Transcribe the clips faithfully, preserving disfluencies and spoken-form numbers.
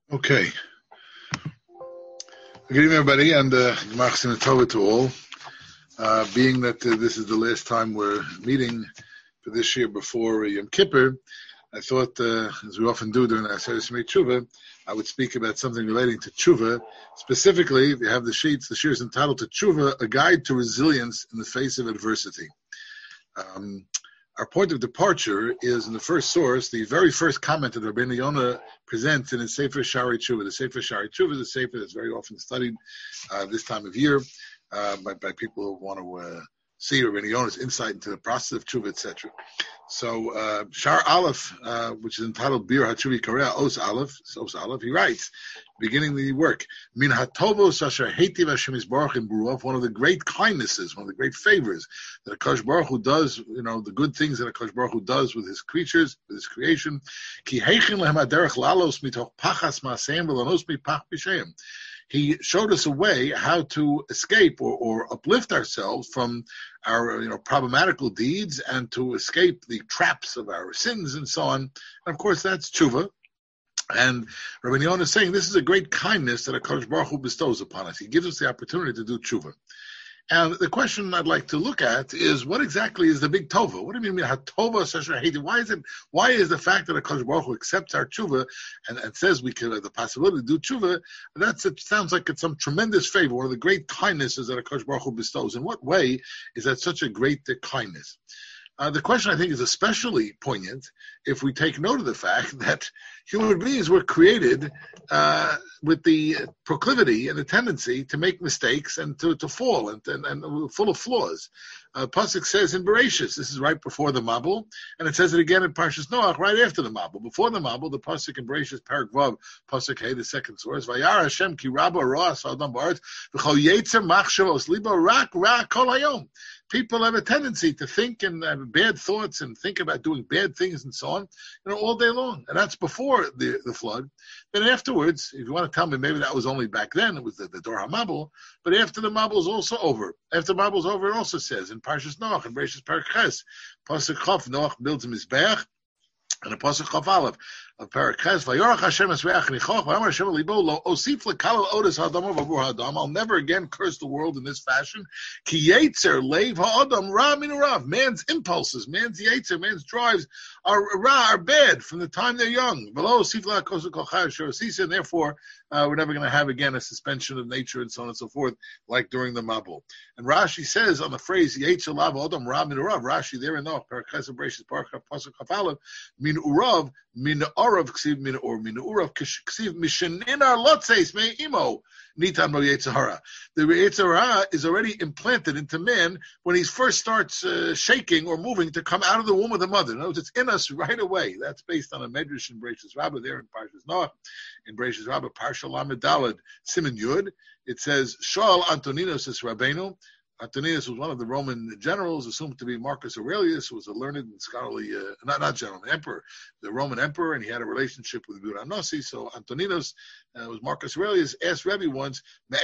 Okay. Good evening, everybody, and uh, Machzim Tova to all. Uh, being that uh, this is the last time we're meeting for this year before Yom Kippur, I thought, uh, as we often do during our Aseret Shemei Tshuva, I would speak about something relating to Tshuva. Specifically, if you have the sheets, the shir is entitled to Tshuva, a guide to resilience in the face of adversity. Um, Our point of departure is in the first source, the very first comment that Rabbeinu Yonah presents in his Sefer Shari Tshuva. The Sefer Shari Tshuva is a Sefer that's very often studied uh, this time of year uh, by, by people who want to uh, see Rabbeinu Yonah's insight into the process of Tshuva, et cetera. So uh, Shar Aleph, uh, which is entitled Bir HaTshuvi Korea, Os Aleph, Os Aleph, he writes, beginning the work, Min HaTovos Asher Heitiv Hashem Yisbarach in Baruch, one of the great kindnesses, one of the great favors that HaKadosh Baruch Hu does, you know, the good things that HaKadosh Baruch Hu does with his creatures, with his creation. Ki heichin lehem haderech lalos mitoch pachas ma'aseim v'lanos mipach b'sheim. He showed us a way how to escape or, or uplift ourselves from our, you know, problematical deeds and to escape the traps of our sins and so on. And of course, that's tshuva. And Rabbi Yonah is saying this is a great kindness that HaKadosh Baruch Hu bestows upon us. He gives us the opportunity to do tshuva. And the question I'd like to look at is, what exactly is the big tova? What do you mean, hatova sasher hate? Why is it? Why is the fact that HaKadosh Baruch Hu accepts our tshuva and, and says we can have the possibility to do tshuva? That's it sounds like it's some tremendous favor, one of the great kindnesses that HaKadosh Baruch Hu bestows. In what way is that such a great uh, kindness? Uh, the question, I think, is especially poignant if we take note of the fact that human beings were created uh, with the proclivity and the tendency to make mistakes and to, to fall and, and, and full of flaws. Uh, Pasuk says in Bereshis, this is right before the Mabul, and it says it again in Parshas Noach right after the Mabul. Before the Mabul, the Pasuk in Bereshis, Parak Vav, Pasuk Hey, the second source, Vayar Hashem ki rabba ro'as ha'adam ba'aretz v'chol yetzer machshavos libo rak rak kol hayom. People have a tendency to think and have bad thoughts and think about doing bad things and so on, you know, all day long. And that's before the, the flood. Then afterwards, if you want to tell me, maybe that was only back then, it was the, the Dor HaMabul, but after the Mabul is also over. After the Mabul is over, it also says in Parshas Noach, in Bereshis Parak Ches, Pasuk Chof, Noach builds a Mizbeach, and a pasuk Chof Aleph of Parak Ches, Vayorach Hashem esreach nichoch, Vayamar Hashem libo lo osif lekal odes hadam v'avur hadam. I'll never again curse the world in this fashion. Ki yetzer leiv ha'adam ra min rav. Man's impulses, man's yetzer, man's drives are ra, are bad from the time they're young. V'lo osif lekal kochai shorasisa, and therefore uh, we're never going to have again a suspension of nature and so on and so forth, like during the Mabul. And Rashi says on the phrase yetzer lav ha'adam ra min rav. Rashi there in Noach Parak Ches of Bereshis Parak pasuk Chof Aleph. Min urav, min orav, ksiv min or min urav, ksiv mishenenar lotzeis me imo nitan bo yetzahara. The yetzahara is already implanted into man when he first starts uh, shaking or moving to come out of the womb of the mother. In other words, it's in us right away. That's based on a medrash in Bereshis Rabbah there in Parshas Noach, in Bereshis Rabbah Parsha Lamed Daled Siman Yud. It says Shaul Antoninus is Rabbeinu. Antoninus was one of the Roman generals, assumed to be Marcus Aurelius, who was a learned and scholarly, uh, not not general, emperor, the Roman emperor, and he had a relationship with Yehuda Nossi. So Antoninus uh, was Marcus Aurelius. Asked Rebbe once,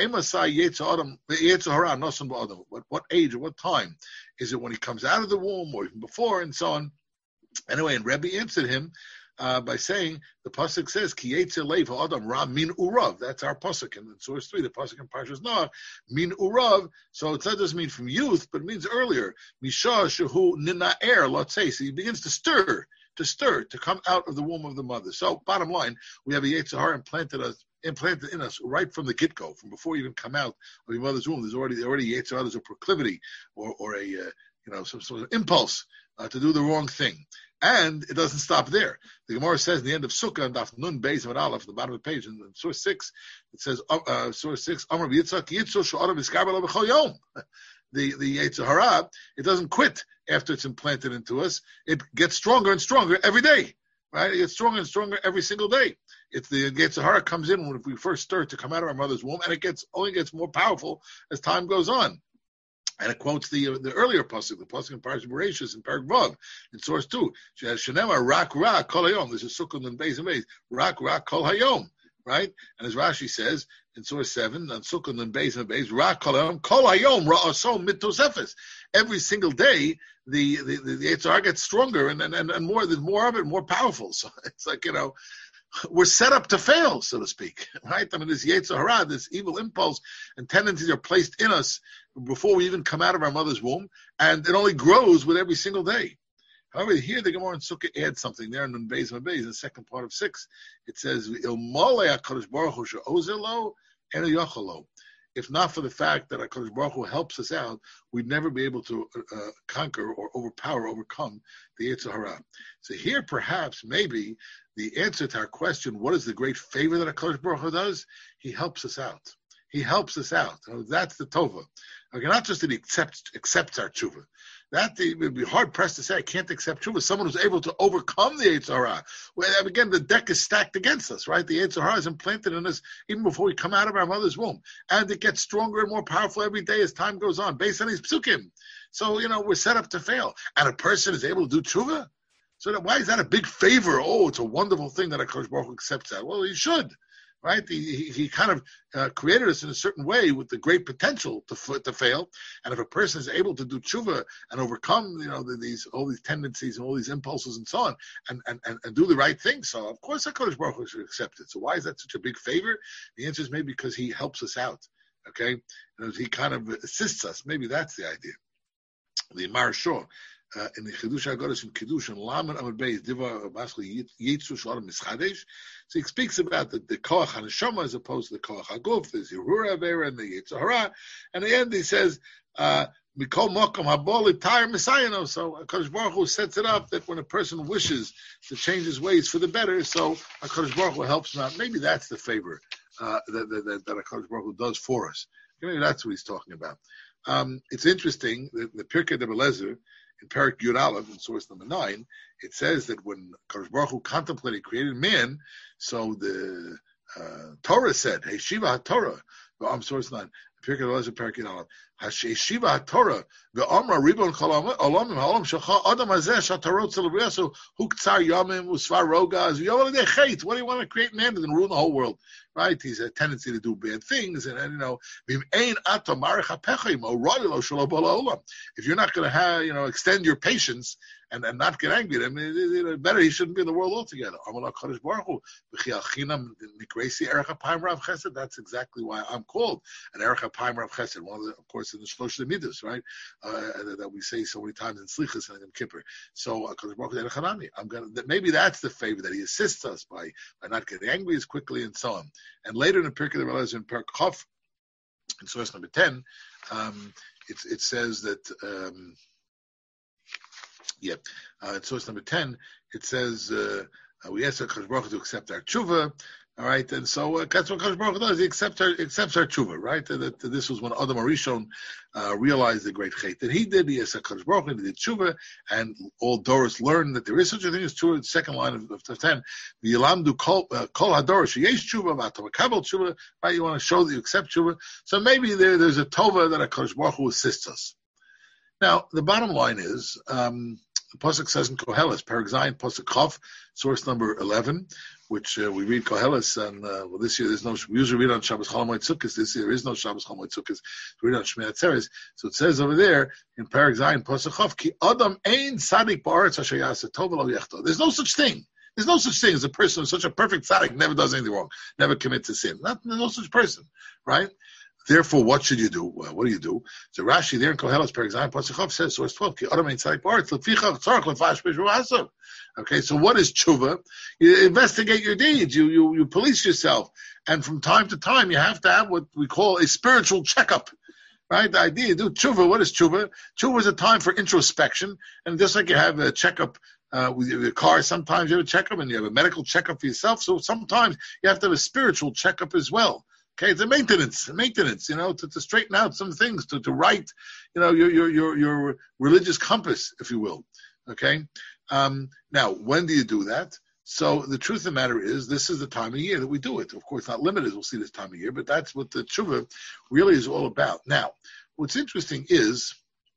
what, what age or what time? Is it when he comes out of the womb or even before and so on? Anyway, and Rebbe answered him Uh, by saying the pasuk says ki yetzer leiv ha'adam ra min urav. That's our pasuk in source three. The pasuk in Parshas Noach min urav. So it doesn't mean from youth, but it means earlier. Misha shehu ninaer lotzei. So he begins to stir, to stir, to come out of the womb of the mother. So bottom line, we have a yetzer hara implanted us. implanted in us right from the get-go, from before you even come out of your mother's womb. There's already already yetzer hara, there's a proclivity or or a uh, you know some sort of impulse uh, to do the wrong thing. And it doesn't stop there. The Gemara says in the end of Sukkah, and Daf Nun Beis and Aleph, at the bottom of the page, in source six, it says, uh, source six, Amar B'Yitzak, Yitzur She'arav Yiskarbel B'chol Yom. The the Yetzer Hara, it doesn't quit after it's implanted into us. It gets stronger and stronger every day. Right? It gets stronger and stronger every single day. It's the Yetzer Hara comes in when we first start to come out of our mother's womb, and it gets only gets more powerful as time goes on. And it quotes the uh, the earlier pasuk, the pasuk in Parshas Bereshis in Parak Vav, in source two. Shenema rak rak kol hayom. This is Sukkot and Beis and Beis. Rak rak kol hayom. Right? And as Rashi says in source seven, on Sukkot and Beis and Beis, rak kol hayom kol hayom ra'asom mitosefes. Every single day, the the the, the Yetzer Hara gets stronger and and and more. There's more of it, more powerful. So it's like you know. we're set up to fail, so to speak, right? I mean, this Yetzer Hara, this evil impulse and tendencies are placed in us before we even come out of our mother's womb, and it only grows with every single day. However, here the Gemara in Sukkah adds something there in Beis Mabez, in the second part of six. It says, "Ilmale HaKadosh Baruch Hu she'ozer lo, eno yochel lo." If not for the fact that HaKadosh Baruch Hu helps us out, we'd never be able to uh, conquer or overpower, overcome the Yetzer Hara. So here, perhaps, maybe, the answer to our question, what is the great favor that HaKadosh Baruch Hu does? He helps us out. He helps us out. That's the tova. Okay, not just that he accepts, accepts our tshuva. That it would be hard pressed to say I can't accept tshuva. Someone who's able to overcome the Yetzer Hara. Well, again, the deck is stacked against us, right? The Yetzer Hara is implanted in us even before we come out of our mother's womb, and it gets stronger and more powerful every day as time goes on, based on these psukim. So you know we're set up to fail, and a person is able to do tshuva. So that, why is that a big favor? Oh, it's a wonderful thing that HaKadosh Baruch Hu accepts that. Well, he should. Right, he, he, he kind of uh, created us in a certain way with the great potential to to fail. And if a person is able to do tshuva and overcome, you know, the, these all these tendencies and all these impulses and so on, and, and, and, and do the right thing, so of course HaKadosh Baruch Hu should accept it. So why is that such a big favor? The answer is maybe because he helps us out. Okay, and he kind of assists us. Maybe that's the idea. The Maharsha. Uh, in the Chidush HaGodesh in Kiddush and Lamed Amud Beis Diva Maschli Yitzu Shalom Mischadesh, so he speaks about the, the Koach HaNeshama as opposed to the Koach HaGuf, the Zirura Avera and the Yetzer Hara, and at the end he says Mikol Mokom Habol Itayr Misayano. So HaKadosh Baruch Hu sets it up that when a person wishes to change his ways for the better, so HaKadosh Baruch Hu helps him out. Maybe that's the favor uh, that, that, that, that HaKadosh Baruch Hu does for us. Maybe that's what he's talking about. Um, it's interesting that the Pirkei de Belezer in Parak Yud Aleph, in source number nine, it says that when Kadosh Baruch Hu contemplated created man, so the uh, Torah said, "Hey Shiva HaTorah," the I'm source nine, Pirkei de Belezer, Parak Yud Aleph, "Hey Shiva HaTorah, the Amra Ribon Cholamim Ha'olam Shecha Adam Hazeh Shatarot Celebriaso Huktzar Yamim Usvar Rogas Yovel Dechait." What do you want to create man and then ruin the whole world? Right? He's a tendency to do bad things, and, and you know, if you're not going to have, you know, extend your patience and, and not get angry at him, it, it, it, better he shouldn't be in the world altogether. That's exactly why I'm called an Erech HaPaim Rav Chesed. One of the, of course, in the Shlosh Midos, right? Uh, that we say so many times in Slichas and in Kippur. So I'm going to, maybe that's the favor that he assists us by by not getting angry as quickly and so on. And later in the Pirkei de Belezer in Perk Chof, in source number ten, um, it, it says that, um, yeah, uh, in source number ten, it says, uh, uh, we ask HaKadosh Baruch Hu to accept our tshuva, all right, and so uh, that's what HaKadosh Baruch Hu does. He accepts our, accepts our tshuva, right? That, that, that this was when Adam HaRishon uh, realized the great chait that he did. He asked HaKadosh Baruch Hu, he did tshuva, and all Doros learned that there is such a thing as tshuva. The second line of, of ten, the Yilamdu kol uh, hadorosh yesh tshuva, v'atam kabel tshuva, right? You want to show that you accept tshuva. So maybe there, there's a tova that HaKadosh Baruch Hu assists us. Now, the bottom line is, um, the Pasuk says in Koheles, Perek Zayin, Pasuk Chof, source number eleven, which uh, we read Koheles, and uh, well, this year there's no, we usually read on Shabbos Chol Hamoed Sukkos. This year there is no Shabbos Chol Hamoed Sukkos. We read on Shmei Atzeres. So it says over there in Perek Zayin, Pasuk Chof, Ki Adam ein Tzadik ba'aretz asher ya'aseh tov v'lo yechto. There's no such thing. There's no such thing as a person who's such a perfect tzaddik, never does anything wrong, never commits a sin. Not, there's no such person, right? Therefore, what should you do? Well, what do you do? So Rashi there in Koheles, for example, Pasuk says, source twelve, Ki Adam ein Tzadik ba'aretz, lefichach tzarich lefash b'shvu asav. Okay, so what is tshuva? You investigate your deeds. You, you you police yourself, and from time to time you have to have what we call a spiritual checkup. Right? The idea you do tshuva. What is tshuva? Tshuva is a time for introspection, and just like you have a checkup uh, with your car, sometimes you have a checkup, and you have a medical checkup for yourself. So sometimes you have to have a spiritual checkup as well. Okay, it's a maintenance, maintenance, you know, to, to straighten out some things, to, to write, you know, your your your your religious compass, if you will. Okay. Um, now, when do you do that? So the truth of the matter is, this is the time of year that we do it. Of course, not limited. We'll see this time of year, but that's what the tshuva really is all about. Now, what's interesting is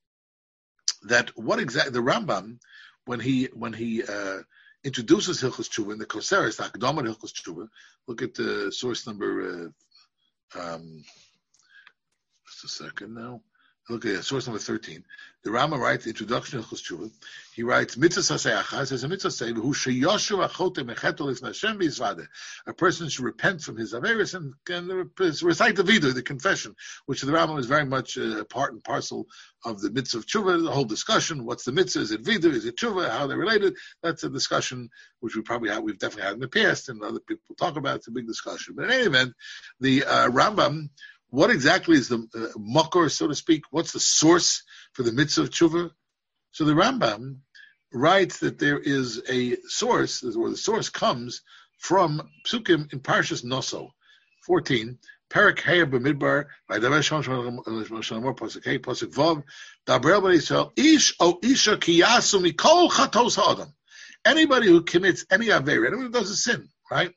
that what exactly the Rambam, when he when he uh, introduces Hilchos Tshuva in the Koseres, the Akdama Hilchos Tshuva, look at the source number. Uh, um, just a second now. Okay, source number thirteen. The Rama writes the introduction of Chus He writes, "Mitzvah sasei achas." There's a mitzvah say, "Who sheyoshu achote mecheto lifnei Hashem b'yisvadeh." A person should repent from his averis and, and recite the vidu, the confession, which the Rama is very much uh, part and parcel of the mitzvah of tshuva. The whole discussion: what's the mitzvah? Is it vidu? Is it tshuva? How they're related? That's a discussion which we probably have, we've definitely had in the past, and other people talk about. It's a big discussion. But in any event, the uh, Rambam. What exactly is the uh, makor, so to speak? What's the source for the mitzvah of tshuva? So the Rambam writes that there is a source, or the source comes from psukim in Parshas Noso, fourteen, Perak Heir b'Midbar, Vaydaber Shalom Shalom Pasuk Hey Pasuk Vav, Daber B'nai Yisrael Ish o Isha Ki Yasu Mikol Chatos Ha'adam. Anybody who commits any aver, anyone who does a sin, right?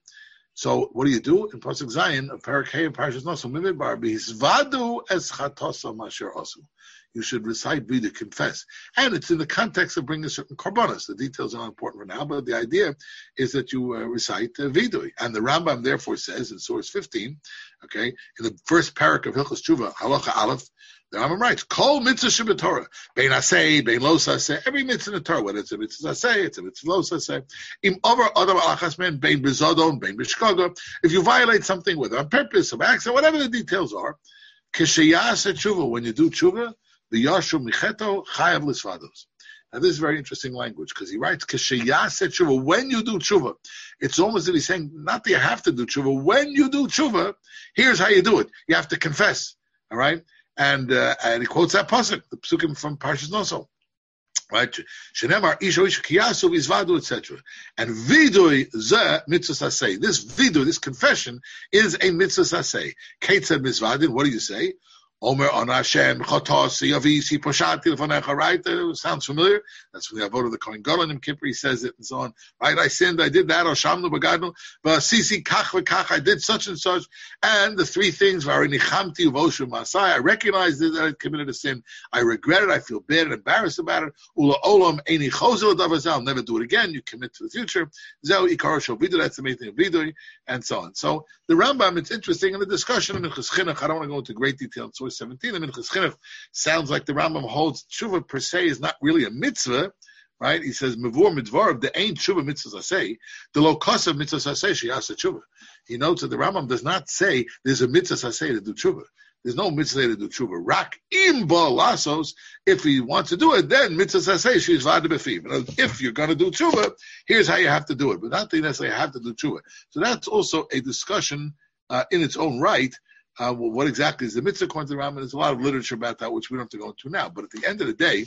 So what do you do in Pasuk Zayin of Perak Hey and Parshas Noso Mimidbar? B'Hizvadu es Chatosa Masher Osu. You should recite vidu, confess, and it's in the context of bringing certain korbanos. The details are not important for now, but the idea is that you uh, recite uh, vidu. And the Rambam therefore says in source fifteen, okay, in the first parak of Hilchos Tshuva, Halacha Aleph, the Rambam writes, Kol mitzvah shebetorah, bein aseh, bein lo aseh, every mitzvah in the Torah, whether it's a mitzvah aseh, it's a mitzvah lo aseh, im over adam alachas men, bein bezodon, bein b'shkaga, if you violate something, whether on purpose, or accident, whatever the details are, k'sheyas tshuva, when you do tshuva, the yashu micheto chayav lisvados. Now this is very interesting language, because he writes, k'sheyas tshuva, when you do tshuva, it's almost that he's saying, not that you have to do tshuva, when you do tshuva, here's how you do it. You have to confess, all right? And uh, and he quotes that pasuk, the psukim from Parshas Noso, right? Shenemar isho isho kiyasu v'izvadu, et cetera. And vidui ze mitzvah saseh. This vidui, this confession, is a mitzvah saseh. Ketzad mizvadin. What do you say? Omer on Hashem chotos yavisi poshati lefanecha. Right? Uh, sounds familiar. That's from the avodah of the Kohen Gadol in Yom Kippur. He says it and so on. Right? I sinned. I did that. Oshamnu bagadnu. V'asisi kach v'kach. I did such and such. And the three things: v'arinichamti uvoshu masai. I recognize that I committed a sin. I regret it. I feel bad and embarrassed about it. Ula olam eini chozel davazal. I'll never do it again. You commit to the future. Zeu ikar shel vidui. That's the main thing of vidui, and so on. So the Rambam. It's interesting in the discussion in Minchas Chinuch. I don't want to go into great detail. So seventeen, the Minchas Chinuch sounds like the Rambam holds tshuva per se is not really a mitzvah, right? He says mevur midvar the ain't tshuva mitzvah saseh, the lo kasav mitzvah saseh sheyasa tshuva. He notes that the Rambam does not say there's a mitzvah saseh to do tshuva. There's no mitzvah to do tshuva. Rak im ba lasos. If he wants to do it, then mitzvah saseh she's vada befiv. If you're going to do tshuva, here's how you have to do it, but not necessarily have to do tshuva. So that's also a discussion uh, in its own right. Uh, well, what exactly is the mitzvah according to the Rambam? There's a lot of literature about that, which we don't have to go into now. But at the end of the day,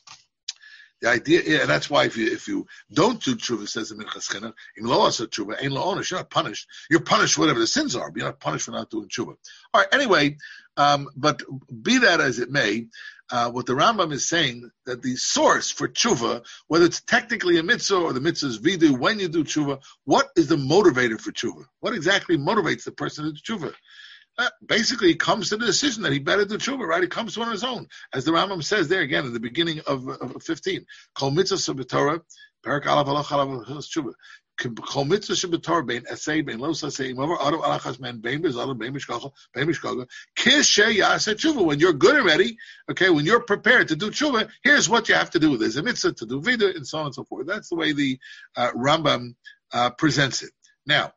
the idea, yeah, and that's why if you if you don't do tshuva, says the Minchas Chinuch, in lo asa tshuva, ain't lo onesh, you're not punished. You're punished for whatever the sins are, but you're not punished for not doing tshuva. All right, anyway, um, but be that as it may, uh, what the Rambam is saying, that the source for tshuva, whether it's technically a mitzvah or the mitzvah's vidu, when you do tshuva, what is the motivator for tshuva? What exactly motivates the person to do tshuva? Uh, basically, he comes to the decision that he better do tshuva, right? He comes to on his own. As the Rambam says there again in the beginning of, of fifteen. Kol mitzvah shebetorah, perak alav alach alav tshuva. Kol mitzvah shebetorah, bein esei, bein lo sasei, imover adam alachas men, bein bezadam, bein mishkacha, bein mishkaga, kishe yaseh tshuva. When you're good already, okay, when you're prepared to do tshuva, here's what you have to do. There's a mitzvah to do vidu, and so on and so forth. That's the way the uh, Rambam uh, presents it. Now,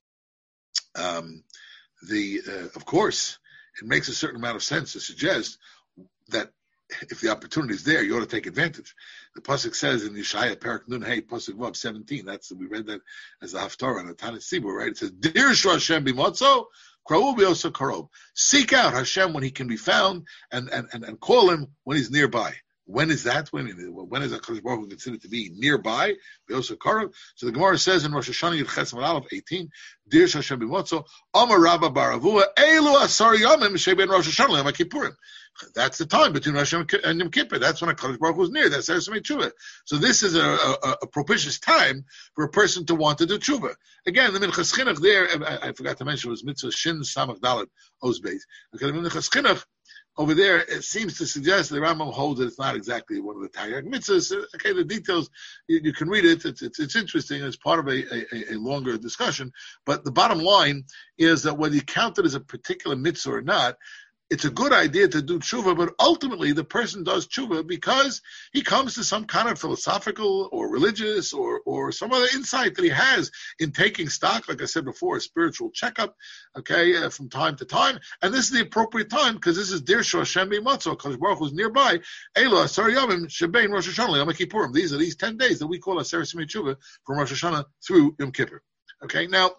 um, The uh, of course, it makes a certain amount of sense to suggest that if the opportunity is there, you ought to take advantage. The pasuk says in Yeshaya Perak Nun Hey pasuk Vav seventeen. That's we read that as the Haftarah and the Tanis Sibur, right? It says, "Dirshu Hashem b'motzo, kra'u b'yoso karob." Seek out Hashem when He can be found, and and and, and call Him when He's nearby. When is that? When when is HaKadosh Baruch Hu considered to be nearby? So the Gemara says in Rosh Hashanah Yud Ches Amud Aleph eighteen, Dirsh Hashem b'motzo, Amar Rabba bar Avua, Elu asar yamim sheben Rosh Hashanah Yom Kippurim. That's the time between Rosh Hashanah and Yom Kippur. That's when HaKadosh Baruch Hu is near. That's Eretz Tshuva. So this is a, a, a propitious time for a person to want to do tshuva. Again, the Minchas Chinuch there, I, I forgot to mention, was Mitzvah Shin Samach Dalet Oz Beis. Okay, the Minchas Chinuch over there, it seems to suggest that the Rambam holds that it's not exactly one of the Taryag mitzvahs. Okay, the details, you, you can read it. It's, it's, it's interesting. It's part of a, a, a longer discussion. But the bottom line is that whether you count it as a particular mitzvah or not, it's a good idea to do tshuva, but ultimately the person does tshuva because he comes to some kind of philosophical or religious or or some other insight that he has in taking stock, like I said before, a spiritual checkup, okay, uh, from time to time. And this is the appropriate time because this is Dirshu Hashem B'Matzah, because Baruch Hu is nearby. Elo Asar Yomim Shebein Rosh Hashanah Yom Kippurim. These are these ten days that we call Aseret Simei Tshuva from Rosh Hashanah through Yom Kippur. Okay, now,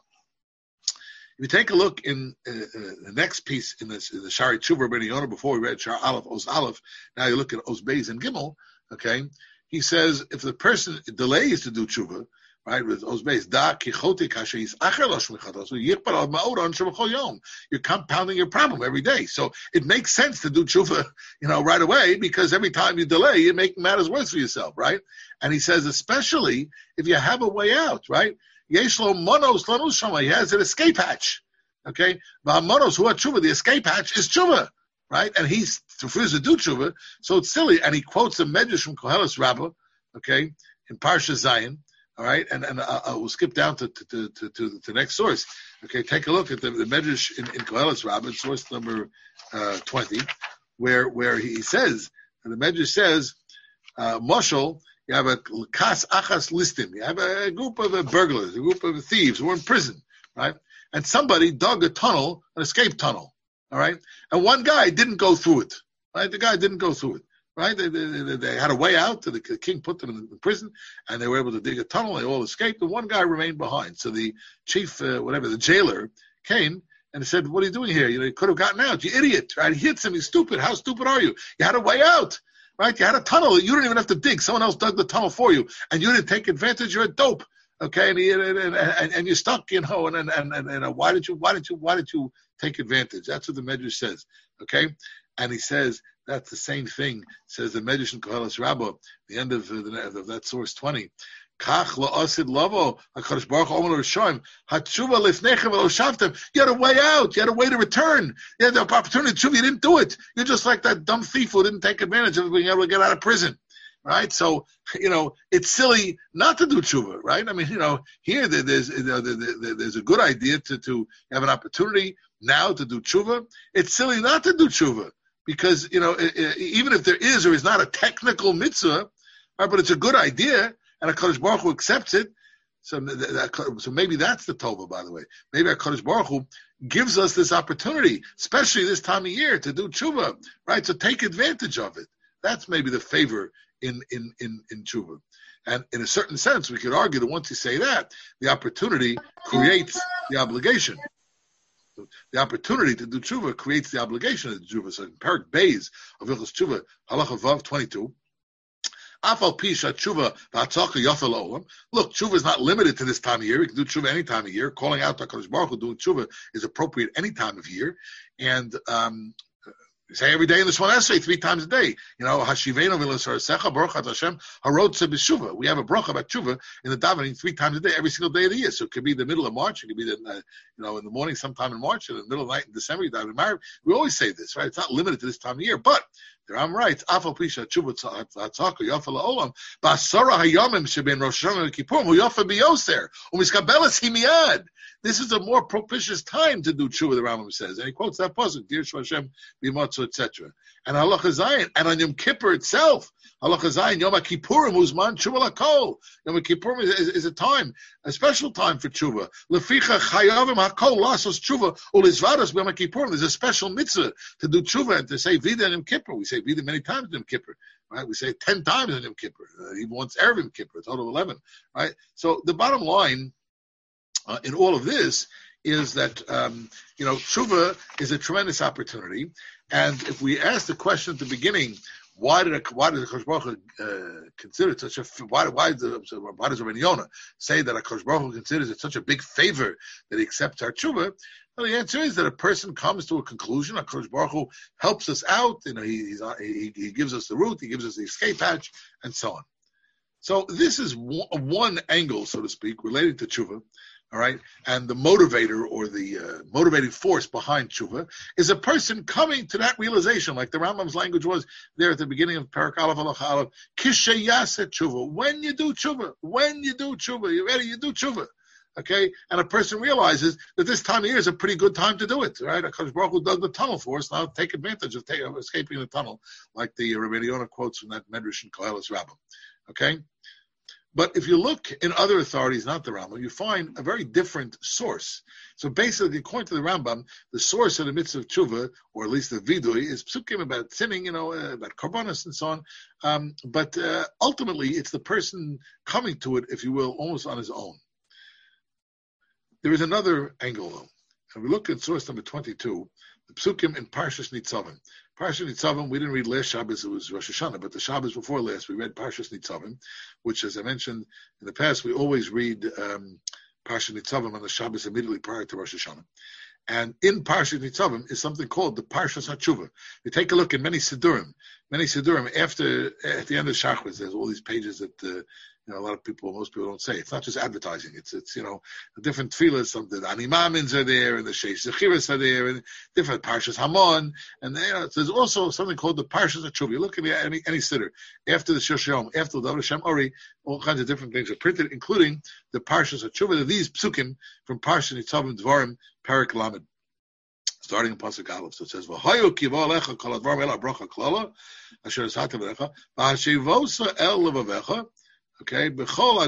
if you take a look in uh, uh, the next piece in, this, in the Shari Tshuva Ben Yonah, before we read Shar Aleph, Oz Aleph, now you look at Oz Beis and Gimel, okay, he says if the person delays to do Tshuva, right, with Oz Beis, Da Kichote Kasheis Acher Lo Shmichatos, Yichbar Al Ma'oron Shemachol Yom, you're compounding your problem every day. So it makes sense to do Tshuva, you know, right away, because every time you delay, you're making matters worse for yourself, right? And he says, especially if you have a way out, right? Yeshlo monos lanus shama. He has an escape hatch. Okay, monos who are tshuva. The escape hatch is tshuva, right? And he refuses to do tshuva, so it's silly. And he quotes a medrash from Koheles Rabbah, okay, in Parsha Zion. All right, and and I, I will skip down to to, to to to the next source. Okay, take a look at the, the medrash in, in Koheles Rabbah, source number uh, twenty, where where he says, and the medrash says, uh, Moshel. You have a kas achas listim. You have a group of uh, burglars, a group of thieves who are in prison, right? And somebody dug a tunnel, an escape tunnel, all right? And one guy didn't go through it, right? The guy didn't go through it, right? They, they, they, they had a way out. The king put them in prison, and they were able to dig a tunnel. They all escaped, and one guy remained behind. So the chief, uh, whatever, the jailer, came and said, "What are you doing here? You know, you could have gotten out. You idiot!" Right? He hits him. He's stupid. How stupid are you? You had a way out. Right? You had a tunnel. You didn't even have to dig. Someone else dug the tunnel for you, and you didn't take advantage. You're a dope. Okay, and, he, and, and, and, and you're stuck, you know. And and, and, and, and why did you why did you why did you take advantage? That's what the Medrash says. Okay, and he says that's the same thing. Says the Medrash in Koheles Rabbah, the end of, the, of that source twenty. Kach la'asid lavo HaKadosh Baruch Hu Omer l'Rishonim Hatshuva lifnechem v'lo shavtem. You had a way out. You had a way to return. You had the opportunity to tshuva. You didn't do it. You're just like that dumb thief who didn't take advantage of being able to get out of prison, right? So, you know, it's silly not to do tshuva, right? I mean, you know, here there's you know, there's a good idea to to have an opportunity now to do tshuva. It's silly not to do tshuva because, you know, even if there is or is not a technical mitzvah, right, but it's a good idea. And HaKadosh Baruch Hu accepts it, so, that, so maybe that's the tova, by the way. Maybe HaKadosh Baruch Hu gives us this opportunity, especially this time of year, to do tshuva, right? So take advantage of it. That's maybe the favor in, in, in, in tshuva. And in a certain sense, we could argue that once you say that, the opportunity creates the obligation. The opportunity to do tshuva creates the obligation of tshuva. So in Parak Beis of Hilchos Tshuva, Halacha Vav twenty-two, Look, tshuva is not limited to this time of year. We can do tshuva any time of year. Calling out to HaKadosh Baruch Hu doing tshuva is appropriate any time of year. And um, we say every day in the Shemona Esrei, three times a day. You know, Hashivenu v'lesaresecha baruch atah Hashem harotze b'shuva. We have a bracha about tshuva in the davening three times a day, every single day of the year. So it could be the middle of March. It could be the, uh, you know, in the morning sometime in March, and in the middle of the night in December, you daven Mariv. We always say this, right? It's not limited to this time of year, but the Ram writes, "Afal pisha tshuva tzaka yafa la'olam ba'asara hayamim sheben Rosh Hashanah and Kippurim hu yafa biyoser umiskabelas himiyad." This is a more propitious time to do tshuva, the Rambam says, and he quotes that pasuk, "Dirshu Hashem b'Matzah," et cetera. And Halacha Zayin, and on Yom Kippur itself, Halacha Zayin, Yom Kippurim uzman tshuva lakol. Yom Kippurim is, is, is a time, a special time for tshuva. Leficha chayavim hakol lasos tshuva ulizvados b'Yom Kippurim. There's a special mitzvah to do tshuva and to say vida in Yom Kippur. We say vida many times in Yom Kippur, right? We say it ten times in Yom Kippur, uh, even once erev Yom Kippur, a total of eleven, right? So the bottom line uh, in all of this is that um, you know tshuva is a tremendous opportunity, and if we ask the question at the beginning, why did why did HaKadosh Baruch Hu uh, consider it such a why why, the, why does Rabbi Yonah say that HaKadosh Baruch Hu considers it such a big favor that he accepts our tshuva? Well, the answer is that a person comes to a conclusion. HaKadosh Baruch Hu helps us out. You know, he, he's, he he gives us the route, he gives us the escape hatch, and so on. So this is one, one angle, so to speak, related to tshuva. All right, and the motivator or the uh, motivating force behind tshuva is a person coming to that realization, like the Rambam's language was there at the beginning of Parak Aleph Halacha Aleph, Kishe Yaset tshuva. When you do tshuva, when you do tshuva, you ready? You do tshuva. Okay, and a person realizes that this time of year is a pretty good time to do it, right? HaKadosh Baruch Hu dug the tunnel for us, now take advantage of, take, of escaping the tunnel, like the Rabbi Yonah quotes from that Medrash in Koheles Rabbah. Okay? But if you look in other authorities, not the Rambam, you find a very different source. So basically, according to the Rambam, the source of the mitzvah of tshuva, or at least the vidui, is psukim about sinning, you know, uh, about korbanos and so on. Um, but uh, ultimately, it's the person coming to it, if you will, almost on his own. There is another angle, though. And we look at source number twenty-two, the psukim in Parshas Nitzavim. Parshas Nitzavim, we didn't read last Shabbos, it was Rosh Hashanah, but the Shabbos before last, we read Parshas Nitzavim, which, as I mentioned in the past, we always read um, Parshas Nitzavim on the Shabbos immediately prior to Rosh Hashanah. And in Parshas Nitzavim is something called the Parshas HaTshuva. You take a look in many Sidurim, many Sidurim, after, at the end of Shachris, there's all these pages that, uh, you know, a lot of people, most people don't say. It's not just advertising. It's, it's you know, the different tefillahs, some the Animamins are there, and the Sheish Zechiras are there, and different Parshas Hamon, and you know, there's also something called the Parshas HaTshuva. You look at any, any siddur, after the Shosham, after the Hashem Ori, all kinds of different things are printed, including the Parshas HaTshuva. These psukim from Parshas Nitzavim Dvarim, Perek Lamed, starting in Pasuk Aleph. So it says, "V'hayu kiva alecha kol advarim el habracha klala, asher esata v'lecha, v'hashevosa el levavecha." Okay, there'll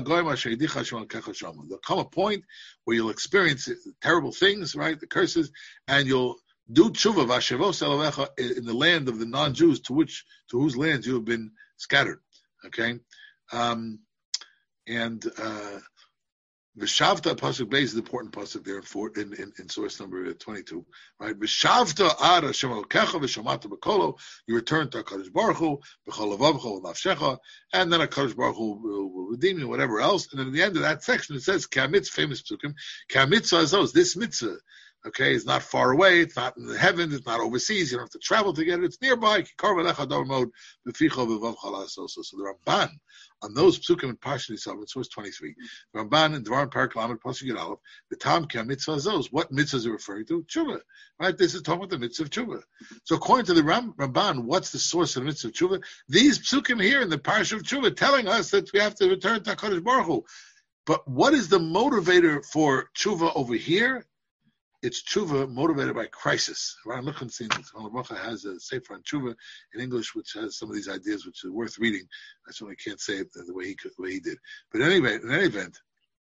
come a point where you'll experience terrible things, right? The curses, and you'll do tshuva v'hashevos in the land of the non-Jews to which to whose lands you have been scattered. Okay, um, and uh, V'shavta pasuk Beis is the important pasuk there in, four, in, in, in source number twenty-two, right? V'shavta ad Hashem Elokecha v'shamata b'kolo. You return to HaKadosh Baruch Hu b'chol levavcha v'nafshecha, and then HaKadosh Baruch Hu will, will redeem you, whatever else. And then at the end of that section, it says K'amitzvah, famous psukim, K'amitzvah azos. This mitzvah, okay, is not far away. It's not in the heavens. It's not overseas. You don't have to travel to get it. It's nearby. So the Ramban on those psukim in Parshas Nitzavim, it's verse twenty-three. The Ramban in Dvarim Perek Lamed Pasuk Yud Aleph, the Tam Ki HaMitzvah Azos. What mitzvahs is it referring to? Tshuva, right? This is talking about the mitzvah of tshuva. So according to the Ram, Ramban, what's the source of the mitzvah of tshuva? These psukim here in the Parsha of Tshuva telling us that we have to return to HaKadosh Baruch Hu. But what is the motivator for tshuva over here? It's tshuva motivated by crisis. Ron Lichtenstein has a sefer on tshuva in English, which has some of these ideas, which are worth reading. I certainly can't say it the way he could, the way he did. But in any event, in any event,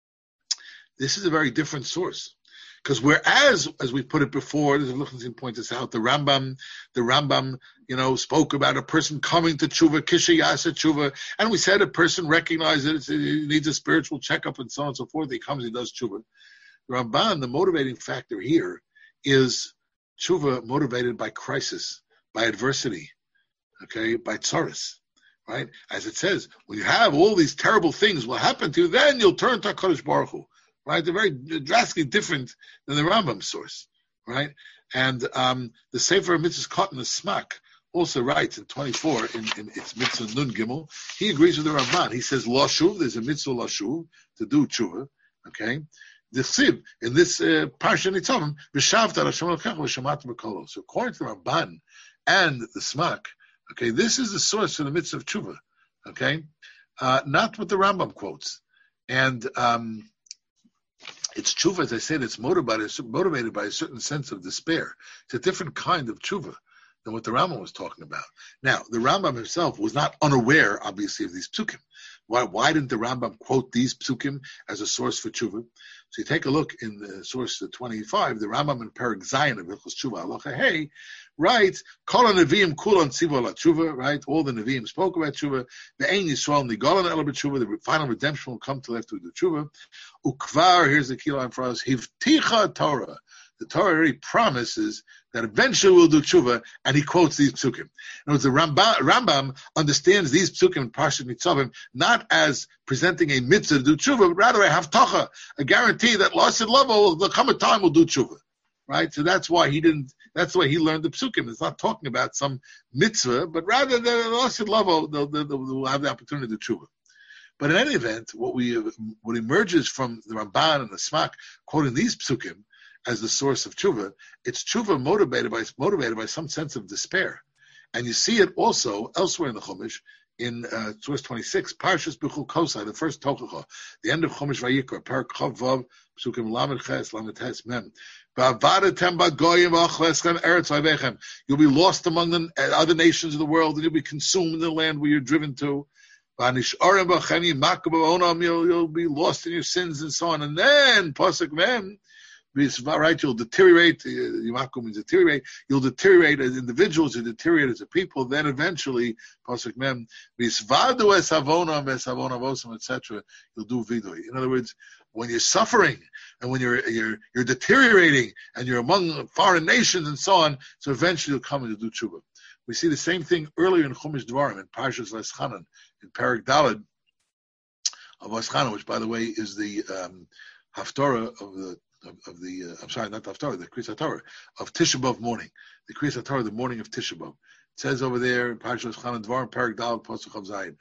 this is a very different source. Because whereas, as we put it before, as Lichtenstein points this out, the Rambam, the Rambam, you know, spoke about a person coming to tshuva, kisha yasa tshuva, and we said a person recognizes it, he needs a spiritual checkup and so on and so forth. He comes, he does tshuva. The Ramban, the motivating factor here is tshuva motivated by crisis, by adversity, okay, by tsaris, right? As it says, when you have all these terrible things will happen to you, then you'll turn to HaKadosh Baruch Hu, right? They're very drastically different than the Rambam source, right? And um, the Sefer Mitzvahs Cotton, the Smak, also writes in twenty-four, in, in its Mitzvah Nun Gimel, he agrees with the Ramban. He says, La Shuv, there's a Mitzvah La Shuv, to do tshuva, okay? The Sib in this uh, Parsha Nitzavim, v'shavta Hashem Elokecha v'shamata b'kolo. So according to the Ramban and the Smak, okay, this is the source for the mitzvah of tshuva, okay, uh, not what the Rambam quotes, and um, it's tshuva, as I said, it's motivated motivated by a certain sense of despair. It's a different kind of tshuva than what the Rambam was talking about. Now, the Rambam himself was not unaware, obviously, of these psukim. Why, why didn't the Rambam quote these psukim as a source for tshuva? So you take a look in the source twenty-five, the Rambam in Perek Zayin of Hilchos Tshuva Halacha Hey writes, Kol HaNeviim Kulon Tzivu Ala Tshuva, right? All the Neviim spoke about tshuva. The Ein Yisrael Nigolan Ela B'Tshuva, the final redemption will come till after we do tshuva. Ukvar, here's the key line for us, Hivticha Torah. The Torah already promises that eventually we'll do tshuva, and he quotes these psukim. In other words, the Rambam, Rambam understands these psukim in Parshat Nitzavim not as presenting a mitzvah to do tshuva, but rather a havtacha, a guarantee that lost at level will come a time we'll do tshuva. Right? So that's why he didn't, that's why he learned the psukim. It's not talking about some mitzvah, but rather the lost at level, they'll, they'll, they'll have the opportunity to do tshuva. But in any event, what we what emerges from the Ramban and the Smak quoting these psukim as the source of tshuva, it's tshuva motivated by motivated by some sense of despair, and you see it also elsewhere in the Chumash in uh, verse twenty-six, Parshas B'chul Kosai, the first Tochacha, the end of Chumash Vayikra, Parak Chav Vav, Psukim Lamed Ches, Lamed Tes Mem. You'll be lost among the other nations of the world, and you'll be consumed in the land where you're driven to. You'll, you'll be lost in your sins and so on. And then, Pasuk Mem, right, you'll deteriorate, Yimaku means deteriorate, you'll deteriorate as individuals, you'll deteriorate as a people, then eventually, Pasuk Mem, Visvadu es avonam es avonavosam, et cetera, you'll do vidui. In other words, when you're suffering, and when you're you're you're deteriorating, and you're among foreign nations and so on, so eventually you'll come and do tshuva. We see the same thing earlier in Chumash Dvarim, in Parshas Veschanan, in Parak Daled of Veschanan, which, by the way, is the um, Haftarah of the Of, of the, uh, I'm sorry, not the Haftarah, the Kriyas HaTorah, of Tisha B'Av morning. The Kriyas HaTorah, the morning of Tisha B'Av. It says over there in Parshas Chanan Dvar, Parak Dal, Pasuk Chav Zayin,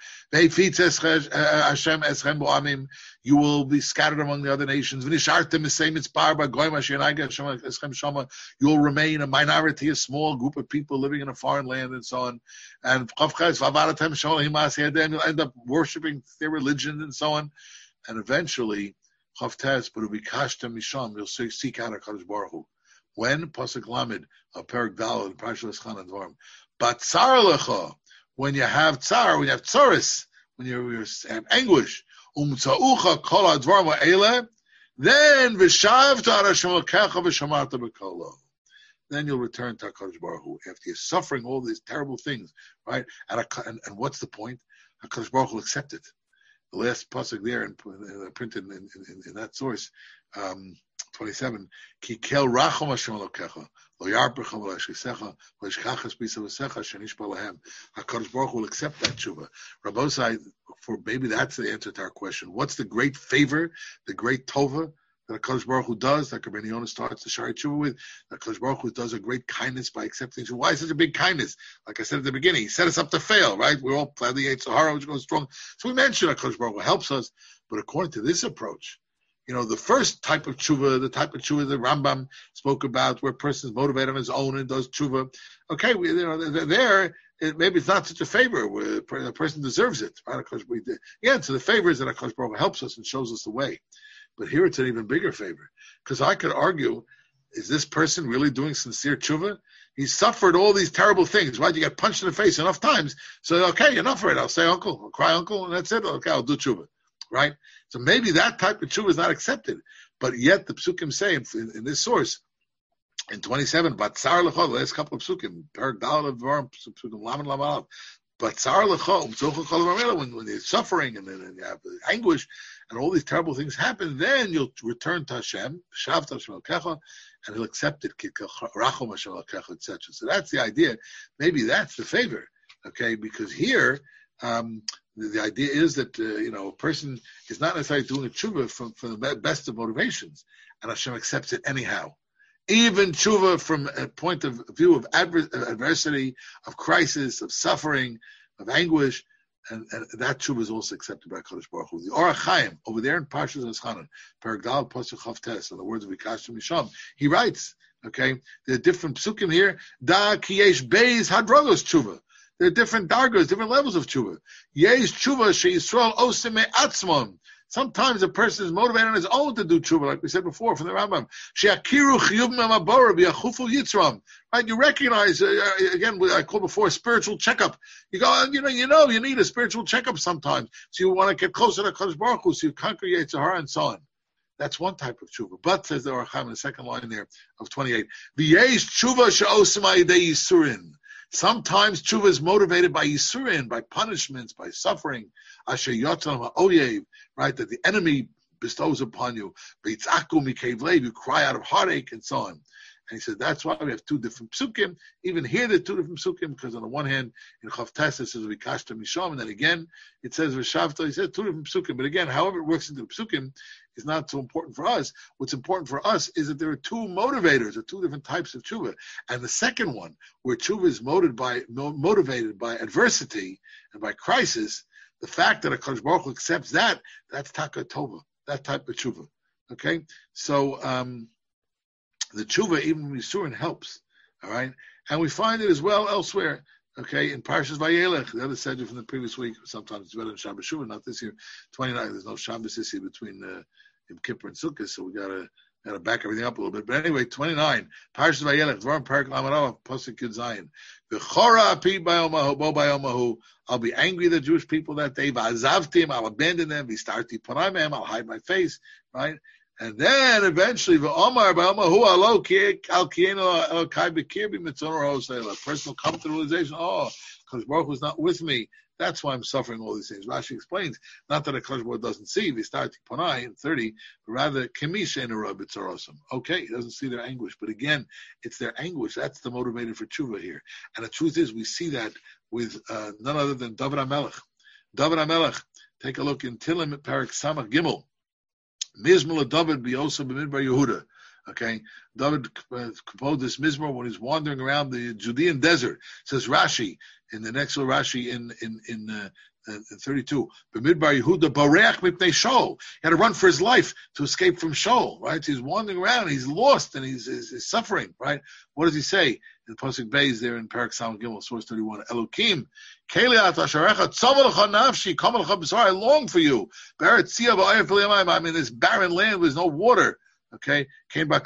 Hashem eschem bo'amim, you will be scattered among the other nations. V'nishartem esem mitzbar b'goyim asher yanageh Hashem eschem shama, you will remain a minority, a small group of people living in a foreign land and so on. And Chav Ches, v'avaratem shalom himas yadem, you'll end up worshiping their religion and so on. And eventually, Chavtes, but it'll be Kashtem Misham, you'll seek out HaKadosh Baruch Hu. When? Pasuk Lamed, of Perak Daled, Parshas Chanan Dvarim. But Tsar Lecha, when you have Tsar, when you have Tsaris, when you have anguish, Umtzaucha Kol HaDvarim Ha'ele, then V'shavta Hashem Elokecha V'shamarta B'kolo. Then you'll return to HaKadosh Baruch Hu after you're suffering all these terrible things, right? And, and, and what's the point? HaKadosh Baruch Hu will accept it. The last pasuk there, and uh, printed in, in, in that source, um, twenty-seven. Ki kel rachom Hashem Elokecha, lo yarpecha lo yashkisecha, lo yishkachas b'savasecha, shenish balahem. HaKadosh Baruch Hu will accept that tshuva. Rabbosai, for maybe that's the answer to our question. What's the great favor, the great tova that HaKadosh Baruch Hu does, that Rabbeinu Yonah starts the Shari Tshuva with, that HaKadosh Baruch Hu does a great kindness by accepting tshuva. Why is such a big kindness? Like I said at the beginning, he set us up to fail, right? We're all playing the eight Sahara, which goes strong. So we mentioned HaKadosh Baruch Hu helps us, but according to this approach, you know, the first type of tshuva, the type of tshuva that Rambam spoke about, where a person is motivated on his own and does tshuva, okay, we, you know, there, it, maybe it's not such a favor, where the person deserves it, right? Yeah, so the favor is that HaKadosh Baruch Hu helps us and shows us the way. But here it's an even bigger favor. Because I could argue, is this person really doing sincere tshuva? He suffered all these terrible things, right? You got punched in the face enough times. So, okay, enough of it. I'll say uncle, I'll cry uncle, and that's it. Okay, I'll do tshuva, right? So maybe that type of tshuva is not accepted. But yet the psukim say in, in, in this source, in twenty-seven, but tsar lechol, the last couple of psukim, perak dal of dvarim, psukim laman laman, but tsar lechol, when when you're suffering and then you have anguish, and all these terrible things happen, then you'll return to Hashem, Shavta Hashem Elokecha, and He'll accept it, Rachom Hashem Elokecha, et cetera. So that's the idea. Maybe that's the favor, okay? Because here, um, the, the idea is that uh, you know a person is not necessarily doing a tshuva from, from the best of motivations, and Hashem accepts it anyhow. Even tshuva from a point of view of adver- adversity, of crisis, of suffering, of anguish. And, and that tshuva is also accepted by Kadosh Baruch Hu. The Orach Chaim, over there in Parshas Veschanan, Perek Dal Pasuk Chav Tes, in the words of Vikashtem Misham, he writes, okay, there are different psukim here, Da ki yesh beis hadrogos tshuva. There are different dargos, different levels of tshuva. Yesh tshuva she Yisrael osim me'atzmon. Sometimes a person is motivated on his own to do tshuva, like we said before from the Rambam. She'akiru chiyuv me'mabora bi'achufu yitzram. Right, you recognize, uh, again, what I called before, a spiritual checkup. You go, you know, you know, you need a spiritual checkup sometimes. So you want to get closer to Kadosh Baruch Hu, so you conquer Yetzer Hara and so on. That's one type of tshuva. But, says the Orach Chaim in the second line there of twenty-eight, V'yesh tshuva she'osim ha'idei yisurin. Sometimes tshuva is motivated by yisurin, by punishments, by suffering. Asher yotzam ha'oyev, right, that the enemy bestows upon you. V'yitz'aku mikav lev, you cry out of heartache and so on. And he said, that's why we have two different psukim. Even here, there are two different psukim, because on the one hand, in Chav Tes, it says, Vikashtem Misham, and then again, it says, V'shavta, he says two different psukim. But again, however it works into the psukim is not so important for us. What's important for us is that there are two motivators, or two different types of tshuva. And the second one, where tshuva is motivated by, motivated by adversity and by crisis, the fact that a Kadosh Baruch Hu accepts that, that's taka tova, that type of tshuva. Okay? So, um, the tshuva, even Yisurin, helps, all right? And we find it as well elsewhere. Okay, in Parshas Vayelech, the other Seder from the previous week, sometimes it's better than Shabbos Shuvah, not this year. twenty-nine, there's no Shabbos this year between uh, Yom Kippur and Sukkot, so we gotta gotta back everything up a little bit. But anyway, twenty-nine, Parshas Vayelech, Dvarim Parak Lamed Pasuk Yud Zayin. V'chora api bayomahu bo bayomahu. I'll be angry at the Jewish people that day. V'azavtim, I'll abandon them. V'starti panayim, I'll hide my face. Right. And then eventually, v'omar ba'omahu alo al kienu el kai b'kirbi mitzonor hosel. A person will come to the realization, oh, because Baruch Hu is not with me. That's why I'm suffering all these things. Rashi explains, not that a Kodesh Baruch doesn't see, v'starti panai in thirty, but rather kemisha enura b'tzorosim. Okay, he doesn't see their anguish, but again, it's their anguish. That's the motivator for tshuva here. And the truth is, we see that with uh, none other than David HaMelech. David HaMelech. Take a look in Tilim Parak Samach Gimel. Mizmor David B'Yosef B'Midbar Yehuda. Okay, David uh, composed this Mizmor when he's wandering around the Judean desert. Says Rashi in the next Rashi in in in, uh, in thirty-two. B'Midbar Yehuda Bareach Mipnei Shaul. He had to run for his life to escape from Shaul. Right, he's wandering around. He's lost and he's, he's, he's suffering. Right, what does he say in Pasuk Beis there in Parak Samach Gimel, source thirty-one? Elokim. I long for you. I'm in this barren land with no water. Okay, you know,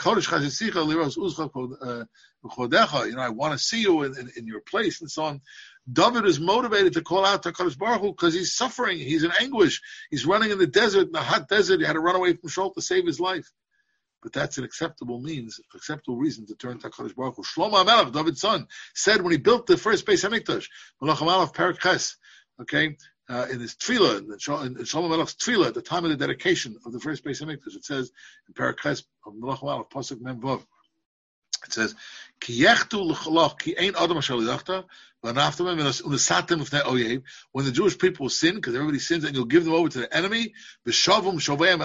I want to see you in, in, in your place and so on. David is motivated to call out to Kadosh Baruch Hu because he's suffering. He's in anguish. He's running in the desert, in the hot desert. He had to run away from Shaul to save his life. But that's an acceptable means, acceptable reason to turn to HaKadosh Baruch Hu. Shlomo HaMelech, David's son, said when he built the first Beis HaMikdash, Melech HaMelech Perek Ches, okay, uh, in his tefillah, in Shlomo HaMelech's tefillah, at the time of the dedication of the first Beis HaMikdash, it says in Perek Ches of Melech HaMelech, Pasuk Mem Vav, it says, Ki yechtu l'chalach, ki ein adam asher lidachta, when the Jewish people sin, because everybody sins, and you'll give them over to the enemy, they'll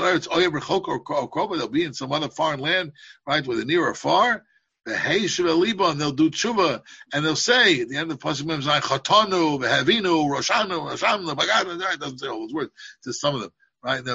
be in some other foreign land, right, whether near or far, and they'll do tshuva, and they'll say, at the end of the Pasuk Mem Zayin, Chatanu, V'havinu, Roshanu, Roshanu, it doesn't say all those words, just some of them, right, and they'll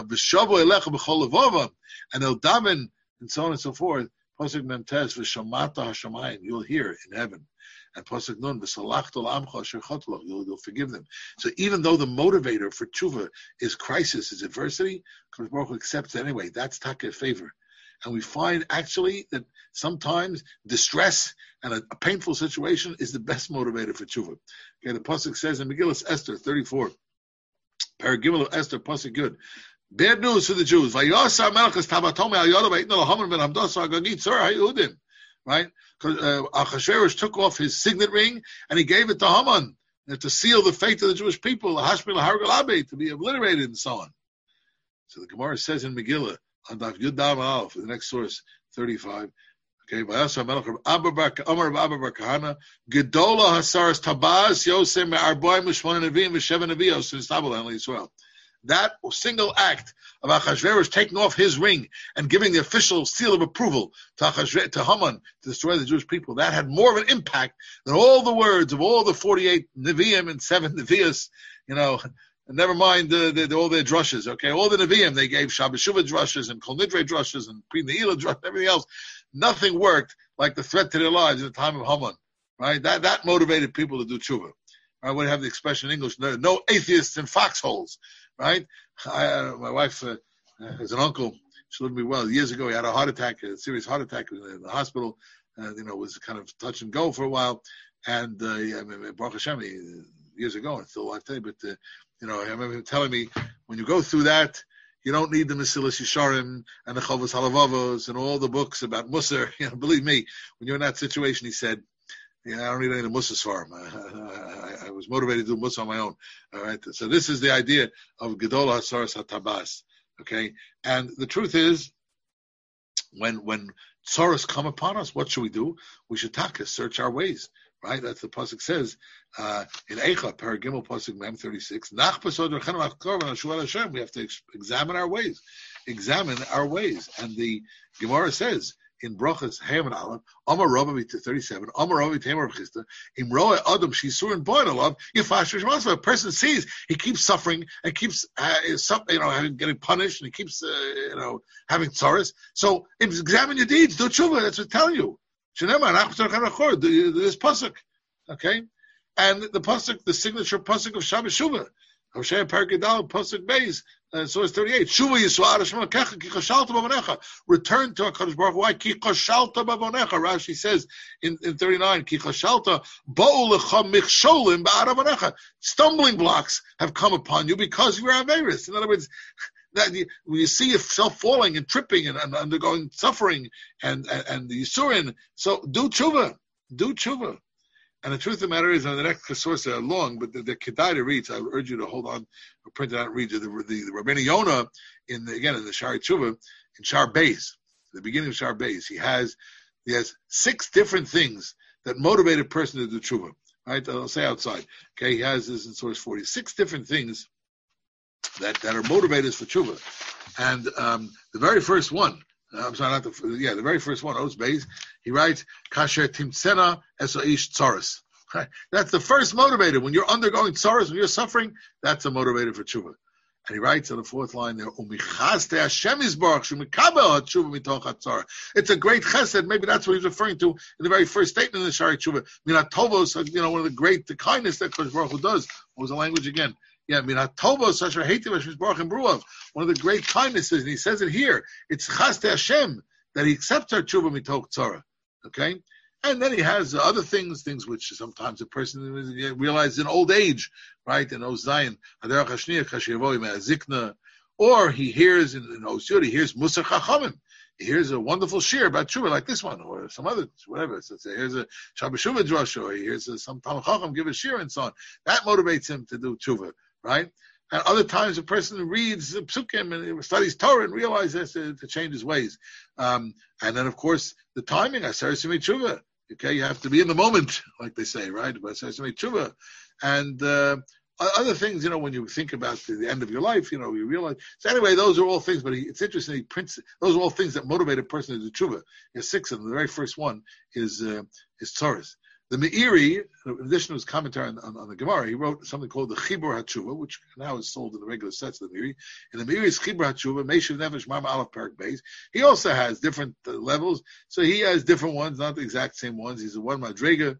daven, and so on and so forth. Pasuk Mem Tes, V'shamata hashamayim, you'll hear in heaven. And Pasuk Nun, V'salachto l'amcha asher chotlo, you'll, you'll forgive them. So even though the motivator for tshuva is crisis, is adversity, Kadosh Baruch Hu accepts it anyway. That's taka favor. And we find actually that sometimes distress and a, a painful situation is the best motivator for tshuva. Okay, the Pasuk says in Megillas Esther thirty-four, Paragimel of Esther, Pasuk Good. Bad news for the Jews. Right? Because uh, Achashverosh took off his signet ring and he gave it to Haman uh, to seal the fate of the Jewish people, Hashmil Hargalabe, to be obliterated and so on. So the Gemara says in Megillah, on Daf Yud Dam Aleph, the next source, thirty-five. Okay, Vayasa Melech Rav Abba Bar Amar Rav Abba Bar Kahana, Gedola Hasaras Tabaz Yosem Arboim Mishmon Nevim V'Sheven Nevios Nistabel Hanli Yisrael. That single act of Achashverosh taking off his ring and giving the official seal of approval to Achashverosh, to Haman to destroy the Jewish people, that had more of an impact than all the words of all the forty-eight Nevi'im and seven Nevi'os, you know, and never mind the, the, the, all their drushes, okay? All the Nevi'im, they gave Shabbos Shuvah drushes and Kol Nidre drushes and Pri Ne'ilah drushes, everything else. Nothing worked like the threat to their lives at the time of Haman, right? That that motivated people to do tshuva. I would have the expression in English, no, no atheists in foxholes. Right? I, uh, my wife uh, has an uncle. She lived me well. Years ago, he had a heart attack, a serious heart attack in the, in the hospital. And, you know, was kind of touch and go for a while. And, uh, I mean, Baruch Hashem, he, years ago, and still alive today. But, uh, you know, I remember him telling me, when you go through that, you don't need the Mesilas Yesharim and the Chovos Halavavos and all the books about Musar. You know, believe me, when you're in that situation, he said, yeah, I don't need any of the Musas for him. I, I, I was motivated to do Musas on my own. All right. So this is the idea of Gedola Hasaras HaTabas. Okay. And the truth is, when when tzaras come upon us, what should we do? We should taka, search our ways. Right? That's the pasuk says uh, in Eicha, Paragimel pasuk Mem thirty-six. We have to ex- examine our ways. Examine our ways. And the Gemara says, in Brachas Hayam and Aleph, Amar Rabbi to thirty-seven, Amar Rabbi Tamar Chista, Imroa Adam Shisur and Boy Alav, Yifash Rishmasva. A person sees he keeps suffering and keeps uh, you know having, getting punished and he keeps uh, you know having tzaras. So examine your deeds, do tshuva. That's what I tell you. This pasuk, okay. And the pasuk, the signature pasuk of Shabbos Shuvah, Hosea Parkidal pasuk Beis, uh, source thirty-eight. Shuvah Yisrael Hashem Elokecha Ki Chashalta Bavonecha. Return to HaKadosh Baruch Hu. Why? Ki Chashalta Bavonecha. Rashi says in, in thirty-nine, Ki Chashalta Bo'u Lecha Michsholim Ba'ad Avonecha. Stumbling blocks have come upon you because you are Averis. In other words, that you, when you see yourself falling and tripping and, and undergoing suffering and and, and the Yisurin, so do tshuva, do tshuva. And the truth of the matter is, on the next sources are long, but the, the Kedai to read, so I urge you to hold on or print it out and read it. The, the, the Rabbeinu Yonah, in the, again, in the Shari Tshuva, in Shar Beis, the beginning of Shar Beis, he has, he has six different things that motivate a person to do tshuva. Right? I'll say outside. Okay, he has this in source forty. Six different things that, that are motivators for tshuva. And um, the very first one, I'm sorry, not the, yeah, the very first one, Oz Beis, he writes, Kasher Timtsena Esoish Tzaras. That's the first motivator. When you're undergoing tzaras, when you're suffering, that's a motivator for tshuva. And he writes on the fourth line there, Umichaste Hashem Yisbarach Shumikabel HaTshuva Mitoch HaTzara. It's a great chesed. Maybe that's what he's referring to in the very first statement in the Shari Tshuva. Minat Tovos, you know, one of the great the kindness that Kodesh Baruch Hu does. What was the language again? Yeah, Minat Tovos Asher Heitiv Hashem Yisbarach and Bruav. One of the great kindnesses, and he says it here. It's Chaste Hashem that he accepts our Tshuva Mitoch Tzara. Okay? And then he has other things, things which sometimes a person realizes in old age, right? In Ozayin, or he hears in, in Osyud, he hears Musar Chachamim. He hears a wonderful shir about tshuva like this one, or some other, whatever. So here's a Shabbos Shuvah drush, or he hears a, some Talmud Chacham give a shir and so on. That motivates him to do tshuva, right? And other times a person reads psukim and studies Torah and realizes to, to change his ways. Um, and then, of course, the timing, Aser Simei Tshuva. Okay, you have to be in the moment, like they say, right? But Aser Simei Tshuva. And uh, other things, you know, when you think about the, the end of your life, you know, you realize. So anyway, those are all things, but he, it's interesting, he prints, those are all things that motivate a person to do tshuva. There's six of them. The very first one is, uh, is tzaras. The Meiri, in addition to his commentary on, on, on the Gemara, he wrote something called the Chibur HaTshuva, which now is sold in the regular sets of the Meiri. And the Meiri is Chibur HaTshuva, Meishav Nefesh Mama Aleph Parak Beis. He also has different uh, levels, so he has different ones, not the exact same ones. He's a one Madrega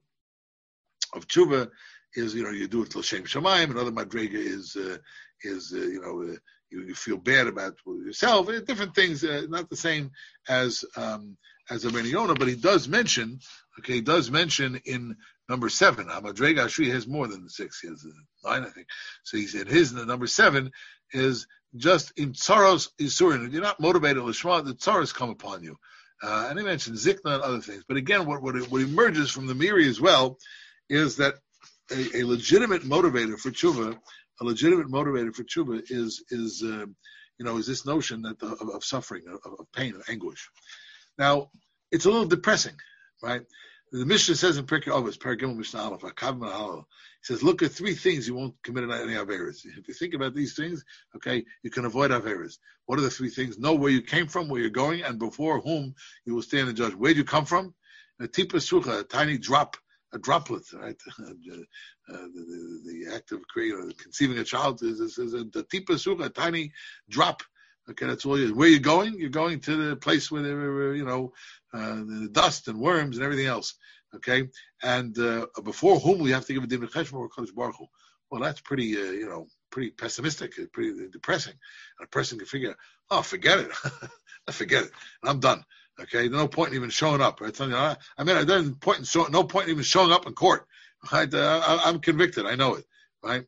of Tshuva is, you know, you do it till Shem Shamayim. Another Madrega is, uh, is uh, you know, uh, you, you feel bad about yourself. Uh, different things, uh, not the same as um, as a Rabbeinu Yonah, but he does mention, okay, he does mention in number seven, Hamadrega Ashri has more than the six, he has nine, I think. So he said his, the number seven, is just in Tzaros Yisurin. You're not motivated, Lishma, the Tzaros come upon you. Uh, and he mentioned Zikna and other things. But again, what, what, what emerges from the Meiri as well is that a, a legitimate motivator for tshuva, a legitimate motivator for tshuva is, is uh, you know, is this notion that the, of, of suffering, of, of pain, of anguish. Now, it's a little depressing, right? The Mishnah says in Pirkei Avos, Paragimel Mishnah Aleph, Akav Malal, he says, look at three things you won't commit any Averis. If you think about these things, okay, you can avoid Averis. What are the three things? Know where you came from, where you're going, and before whom you will stand and judge. Where did you come from? A tipa sucha, a tiny drop, a droplet, right? uh, the, the, the act of creating, conceiving a child is, is, is a, a tipa sucha, a tiny drop. Okay, that's all you. Where you going? You're going to the place where there were, you know, uh, the dust and worms and everything else. Okay, and uh, before whom we have to give a din v'cheshbon or Kodesh Baruch Hu. Well, that's pretty, uh, you know, pretty pessimistic, pretty depressing. And a person can figure, oh, forget it, forget it, and I'm done. Okay, no point in even showing up. Right? I mean, there's point in show, no point in even showing up in court. Right? Uh, I, I'm convicted. I know it. Right?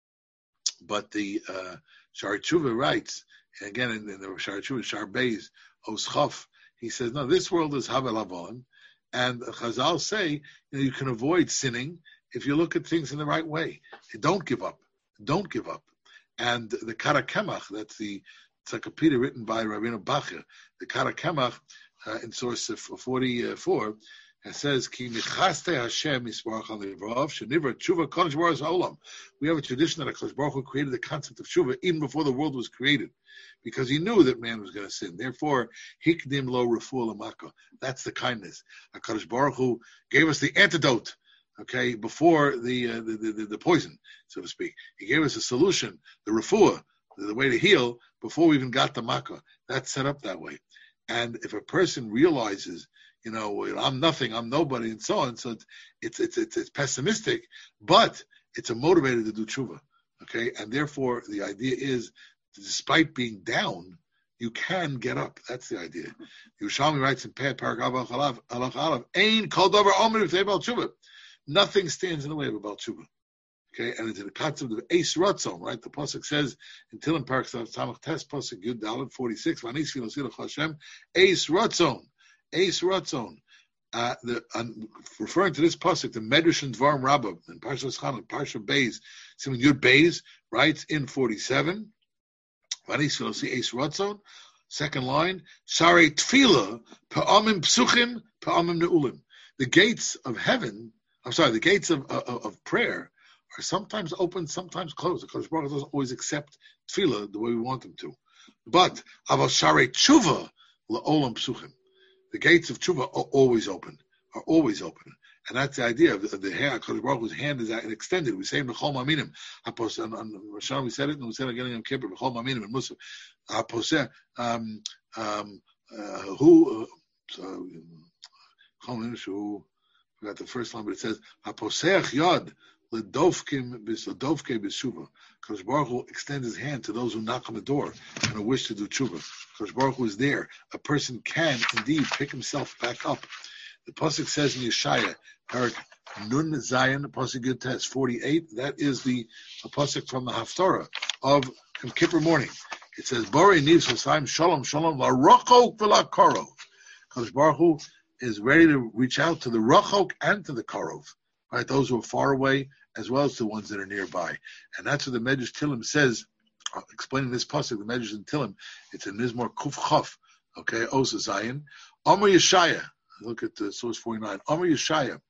But the uh, Shari Tshuva writes. And again, in, in the Shar Tshuva, Shar Beis, Oschaf, he says, no, this world is Havel Havolim, and Chazal say, you know, you can avoid sinning if you look at things in the right way. Don't give up. Don't give up. And the Kara Kemach, that's the encyclopedia written by Rabbeinu Bachya, the Kara Kemach, uh, in source forty-four, it says, Ki michaste Hashem yisbarach alivrav shenivra tshuva kodesh baruch olam. We have a tradition that Kodesh Baruch Hu created the concept of tshuva even before the world was created, because he knew that man was going to sin. Therefore, hikdim lo refuah lamaka. That's the kindness. Kodesh Baruch Hu gave us the antidote, okay, before the, uh, the, the the poison, so to speak. He gave us a solution, the refuah, the, the way to heal, before we even got the makkah. That's set up that way. And if a person realizes, you know, I'm nothing, I'm nobody, and so on, so it's it's it's, it's pessimistic, but it's a motivator to do tshuva. Okay, and therefore the idea is, despite being down, you can get up. That's the idea. Yerushalmi writes in Paragraph Alach Aleph, Ein kol davar omer b'tei Baal Tshuva. Nothing stands in the way of a Baal Tshuva. Okay, and it's in the concept of Eis Ratzon, right? The pasuk says in Tilim Parak Samach Tes pasuk Yud Daled forty-six, Vanis Filosilach Hashem, Eis Ratzon, Eis Ratzon. Uh, the, um, referring to this pasuk, the Medrash and Dvarim Rabbah in Parshas Chanan, Parsha Beis, Simon Yud Beis writes in forty-seven, Vanis Filosi Eis Ratzon. Second line, Sarei Tefillah Pa'amim Psuchim Pa'amim Neulim. The gates of heaven, I'm sorry, the gates of of, of prayer are sometimes open, sometimes closed. The Kodesh Baruch Hu doesn't always accept tefillah the way we want them to. But Aval Sharei Tshuva La'olam Psuchim. The gates of tshuva are always open, are always open. And that's the idea of the, of the hand. Kodesh Baruch Hu's hand is extended. We say in B'chol Maminim. On, on Rosh Hashanah we said it, and we said it again in Yom Kippur, B'chol Maminim and Musaf. Aposeh, um, um, uh, who, uh, who, I forgot the first line, but it says, Aposeach Yod, L'dovkim L'dovke B'shuva. Kodesh Baruch Hu extends his hand to those who knock on the door and who wish to do tshuva. Kodesh Baruch Hu is there. A person can indeed pick himself back up. The pasuk says in Yeshaya, Parak Nun Zayin, pasuk Yud Tes forty-eight. That is the pasuk from the Haftarah of Yom Kippur morning. It says, Borei Niv Sosaim Shalom Shalom La Rachok V'la Karov. Kodesh Baruch Hu is ready to reach out to the Rachok and to the Karov, right? Those who are far away as well as the ones that are nearby. And that's what the Medrash Tilim says, uh, explaining this pasuk. The Medrash in Tilim, it's in Mizmor Kuf Chaf, okay, Osa Zayin. Amar Yeshaya, look at the source forty-nine. Amar Yeshaya,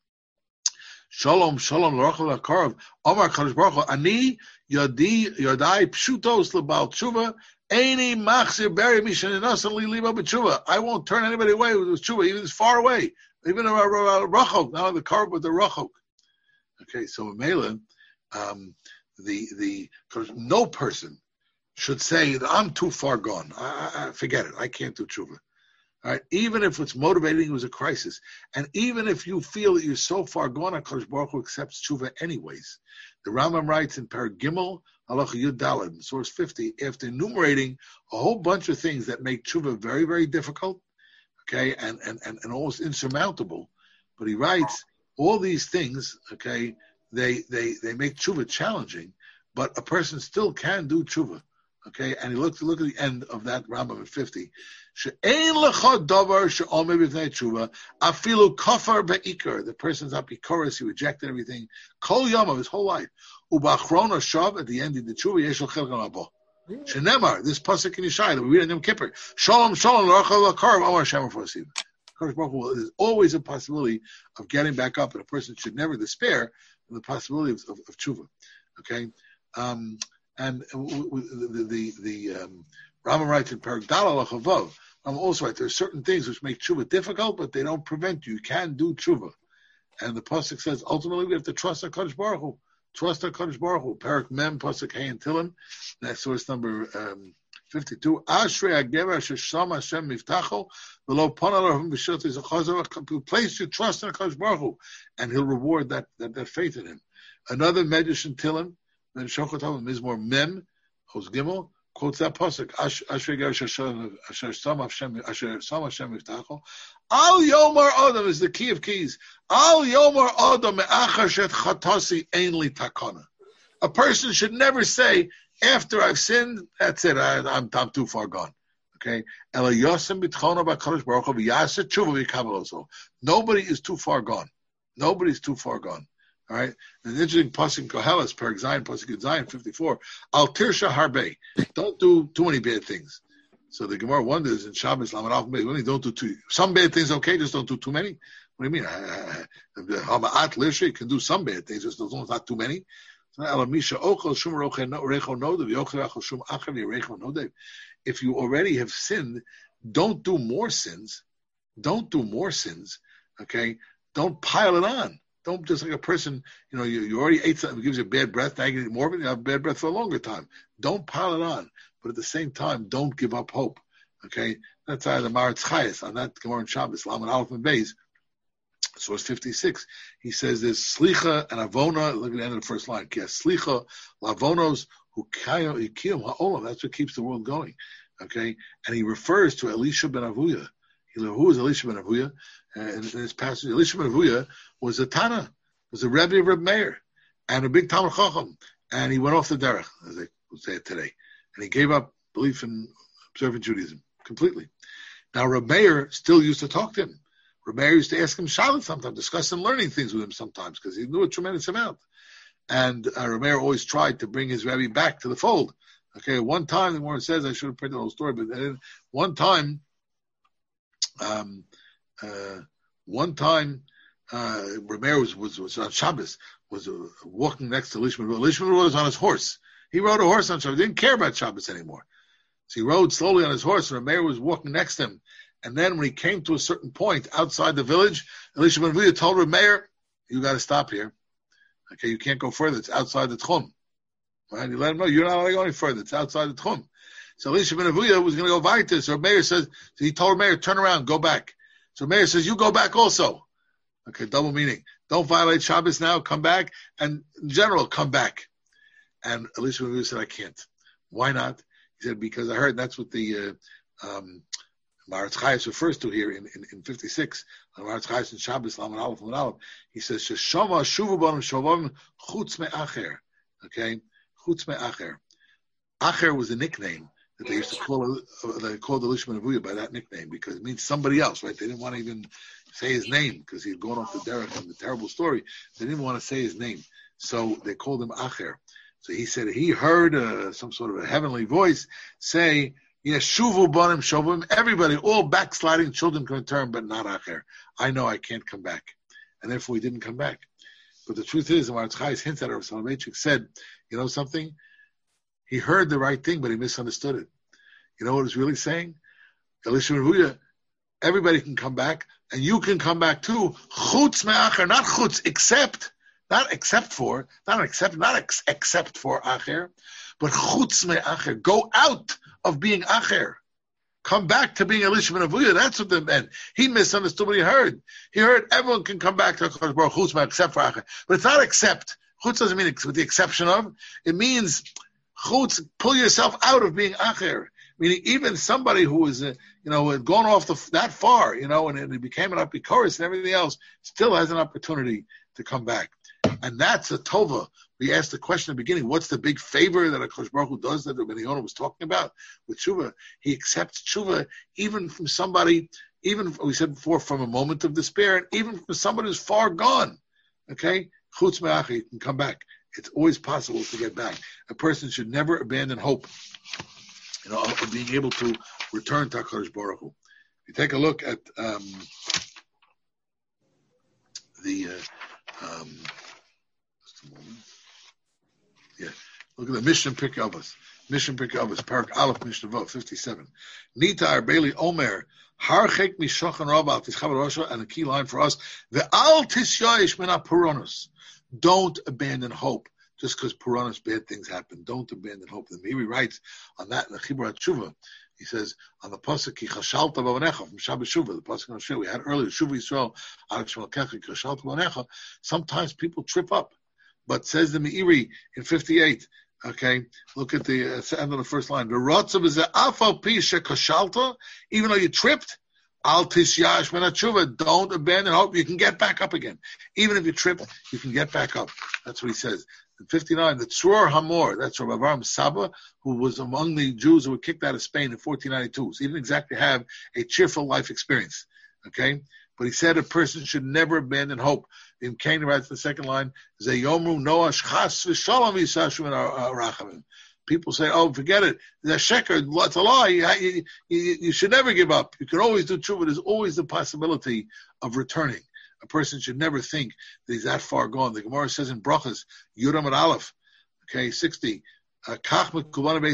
Shalom, Shalom, L'Rachel L'Karov, Amar Kadosh Baruch Hu, Ani Yadi Yadai Pshutos L'Bal Tshuva, Eini Machzir Beri Mishaninasa Liba B'Tshuva. I won't turn anybody away with Tshuva, even as far away, even a Rachok, now the Karov with the Rachok. Okay, so in Mela, um, the the no person should say that I'm too far gone. I, I forget it. I can't do tshuva. All right, even if it's motivating, it was a crisis, and even if you feel that you're so far gone, HaKadosh Baruch Hu accepts tshuva anyways. The Rambam writes in Parag Gimel Halacha Yud Daled, source fifty, after enumerating a whole bunch of things that make tshuva very, very difficult, okay, and and and, and almost insurmountable, but he writes, all these things, okay, they they they make tshuva challenging, but a person still can do tshuva, okay. And he looks look at the end of that Rambam at fifty. She'ein lecha davar she'omer b'fnei tshuva afilu kafar be'ikar. The person's apikoros, he rejected everything. Kol yom of his whole life. Ubachron shav, at the end of the tshuva yesh lo chelkan abo. Shenemar, this pasuk in Yeshaya that we read in Yom Kippur. Shalom shalom l'rachel l'karv amar Hashem v'fasiv. There's always a possibility of getting back up, and a person should never despair of the possibility of, of, of tshuva. Okay, um, and w- w- the the, the um, Rambam writes in Perek Daled Chavav. Rambam also writes there are certain things which make tshuva difficult, but they don't prevent you. You can do tshuva, and the pasuk says ultimately we have to trust HaKadosh Baruch Hu. Trust HaKadosh Baruch Hu. Perek Mem pasuk Hey and Tilim. That's source number Um, fifty-two. Ashrei hagever asher shama Hashem miftacho v'lo pona lahu b'shiltos hachazav. Place your trust in HaKadosh Baruch Hu, and He'll reward that, that, that faith in Him. Another Medrash in Tilim, then Shochotav Mizmor Mem, Hoz Gimel, quotes that pasuk. Ashrei hagever asher shama Hashem asher shama Hashem miftacho. Al yomar adam is the key of keys. Al yomar adam me'achar shet chatasi ein li takana. A person should never say, after I've sinned, that's it. I, I'm, I'm too far gone. Okay. Nobody is too far gone. Nobody's too far gone. All right. An interesting pasuk Koheles, Perek Zayin, pasuk Zayin, fifty-four. Al tirsha harbe. Don't do too many bad things. So the Gemara wonders in Shabbos Lamed Alf Beis, only don't do too. Some bad things, okay. Just don't do too many. What do you mean? Hama'at Lishri can do some bad things, just as long as not too many. If you already have sinned, don't do more sins. Don't do more sins. Okay? Don't pile it on. Don't just like a person, you know, you, you already ate something, it gives you bad breath, now you get more of it, you have bad breath for a longer time. Don't pile it on. But at the same time, don't give up hope. Okay, that's uh, the Maritz Chayes on that Gemara in Shabbos, Lamed Aleph and Beis, source fifty-six. He says there's Slicha and Avona. Look at the end of the first line. Yes, Slicha, Lavonos, who Kiyum Ha'olam. That's what keeps the world going. Okay, and he refers to Elisha ben Avuya. Who is Elisha ben Avuya? Uh, in, in this passage, Elisha ben Avuya was a Tana, was a Rebbe of Reb Meir, and a big Talmud Chacham, and he went off the derech, as they would say it today, and he gave up belief in observant Judaism completely. Now, Reb Meir still used to talk to him. Reb Meir used to ask him shalat sometimes, discuss some learning things with him sometimes, because he knew a tremendous amount. And uh, Reb Meir always tried to bring his Rebbe back to the fold. Okay, one time, the Gemara says, I should have printed the whole story, but then one time, um, uh, one time, uh, Reb Meir was, was, was on Shabbos, was uh, walking next to Lishman. Lishman was on his horse. He rode a horse on Shabbos. He didn't care about Shabbos anymore. So he rode slowly on his horse, and Reb Meir was walking next to him. And then when he came to a certain point outside the village, Elisha ben Avuya told Reb Meir, you got to stop here. Okay, you can't go further. It's outside the Tchum. Right? He let him know, you're not allowed to go any further. It's outside the Tchum. So Elisha ben Avuya was going to go weiter. So Reb Meir says, so he told Reb Meir, turn around, go back. So Reb Meir says, you go back also. Okay, double meaning. Don't violate Shabbos now, come back. And in general, come back. And Elisha ben Avuya said, I can't. Why not? He said, because I heard that's what the uh, um, Maritz Chayes refers to here in, in, in fifty-six. On Maritz Chayes in Shabbos, Lamed Aleph, Lamed Aleph. He says, Sheshama shuvu banim shavim chutz me'acher. Okay? Chutz me'acher. Acher was a nickname that they used to call, uh, they called Elisha ben Avuya by that nickname because it means somebody else, right? They didn't want to even say his name because he had gone off the derech and the terrible story. They didn't want to say his name. So they called him Acher. So he said he heard uh, some sort of a heavenly voice say, Yeshuvu banim shovim, everybody, all backsliding children can return, but not Acher. I know I can't come back. And therefore he didn't come back. But the truth is, the Maritz Chayes hints at it, Soloveitchik said, you know something? He heard the right thing, but he misunderstood it. You know what he's really saying? Elisha ben Avuya, everybody can come back, and you can come back too. Chutz me'acher, not chutz, except, not except for, not except, not ex, except for Acher, but chutz me'acher, go out of being Acher. Come back to being Elisha ben Avuya. That's what that meant. He misunderstood what he heard. He heard everyone can come back to HaKadosh Baruch Hu except for Acher. But it's not except. Chutz doesn't mean with the exception of. It means chutz, pull yourself out of being Acher. Meaning even somebody who was, uh, you know, had gone off the, that far, you know, and, and it became an apikoros and everything else, still has an opportunity to come back. And that's a tova. We asked the question at the beginning, what's the big favor that HaKadosh Baruch Hu does that Ben Yonah was talking about with tshuva? He accepts tshuva even from somebody, even, we said before, from a moment of despair, and even from somebody who's far gone. Okay? Chutz me'acher, you can come back. It's always possible to get back. A person should never abandon hope, you know, of being able to return to HaKadosh Baruch Hu. If you take a look at um, the... Uh, um, Yeah, look at the Mishnah Pirkei Avos. Mishnah Pirkei Avos, Parak Aleph Mishnah Vov, fifty-seven. Nita Arbeli Omer, Harchek Mishochan Rabba Tishchav Rosha, and the key line for us, the Al Tisyayish Mina Puronos. Don't abandon hope just because Puronos, bad things happen. Don't abandon hope. The Meiri writes on that in the Chibur HaTshuva. He says on the pasuk Ki Chashalta Bavanecha from Shabbat Shuvah, the pasuk on the show we had earlier, Shuvah Yisrael Ad Shmalkecha Ki Chashalta Bavanecha. Sometimes people trip up. But says the Meiri in fifty-eight, okay, look at the uh, end of the first line. The Rotzav is a afal pisha kashalta, even though you tripped, al tisyash min hatshuva, don't abandon hope, you can get back up again. Even if you tripped, you can get back up. That's what he says. In fifty-nine, the Tzror Hamor, that's Rav Avraham Saba, who was among the Jews who were kicked out of Spain in fourteen ninety-two. So he didn't exactly have a cheerful life experience, okay? But he said a person should never abandon hope. In Cain writes the second line, Zeyomru Noash Chas V'Shalom Yisashu in Rachamim. People say, oh, forget it. It's a sheker. It's a lie. You, you, you, you should never give up. You can always do tshuva. There's always the possibility of returning. A person should never think that he's that far gone. The Gemara says in Brachas, Yudam and Aleph, okay, sixty, even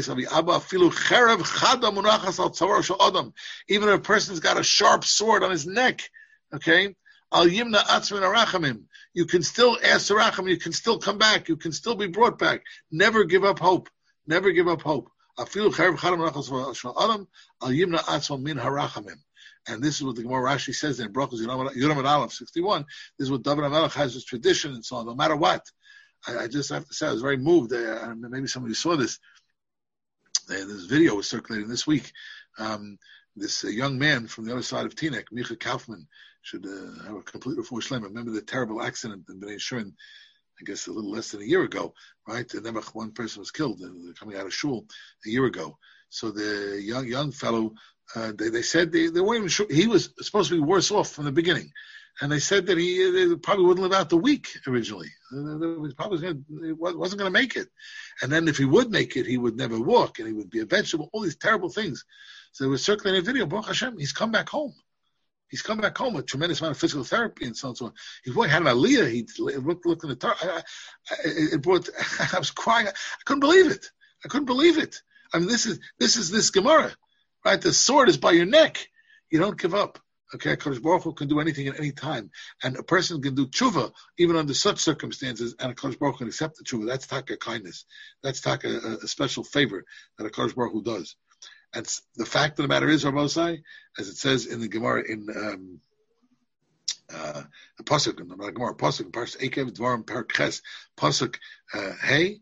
if a person's got a sharp sword on his neck, okay, Al Yimna Atzmin Arachamim, you can still ask Arachim, you can still come back, you can still be brought back. Never give up hope. Never give up hope. And this is what the Gemara Rashi says in Brachos Yudam Aleph sixty-one. This is what David HaMelech has his tradition and so on. No matter what, I, I just have to say I was very moved. Uh, maybe somebody saw this. Uh, this video was circulating this week. Um, this uh, young man from the other side of Teaneck, Micha Kaufman, should uh, have a complete refuah shlema. Remember the terrible accident in Bnei Shur, I guess a little less than a year ago, right? And then one person was killed uh, coming out of shul a year ago. So the young young fellow, uh, they, they said they, they weren't even sure. He was supposed to be worse off from the beginning. And they said that he they probably wouldn't live out the week originally. He probably gonna, he wasn't going to make it. And then if he would make it, he would never walk and he would be a vegetable, all these terrible things. So they were circulating a video, Baruch Hashem, he's come back home. He's come back home with a tremendous amount of physical therapy and so on and so on. He had an aliyah. He looked, looked in the tar. I, I, it brought, I was crying. I couldn't believe it. I couldn't believe it. I mean, this is this is this Gemara, right? The sword is by your neck. You don't give up. Okay, Kadosh Baruch Hu can do anything at any time, and a person can do tshuva even under such circumstances, and a Kadosh Baruch Hu can accept the tshuva. That's taka kindness. That's taka a, a special favor that a Kadosh Baruch Hu does. And the fact of the matter is, Rabbosai, as it says in the Gemara in um, uh, the pasuk, in the Gemara pasuk, Parshas Eikev Dvarim Perek Ches pasuk Hey.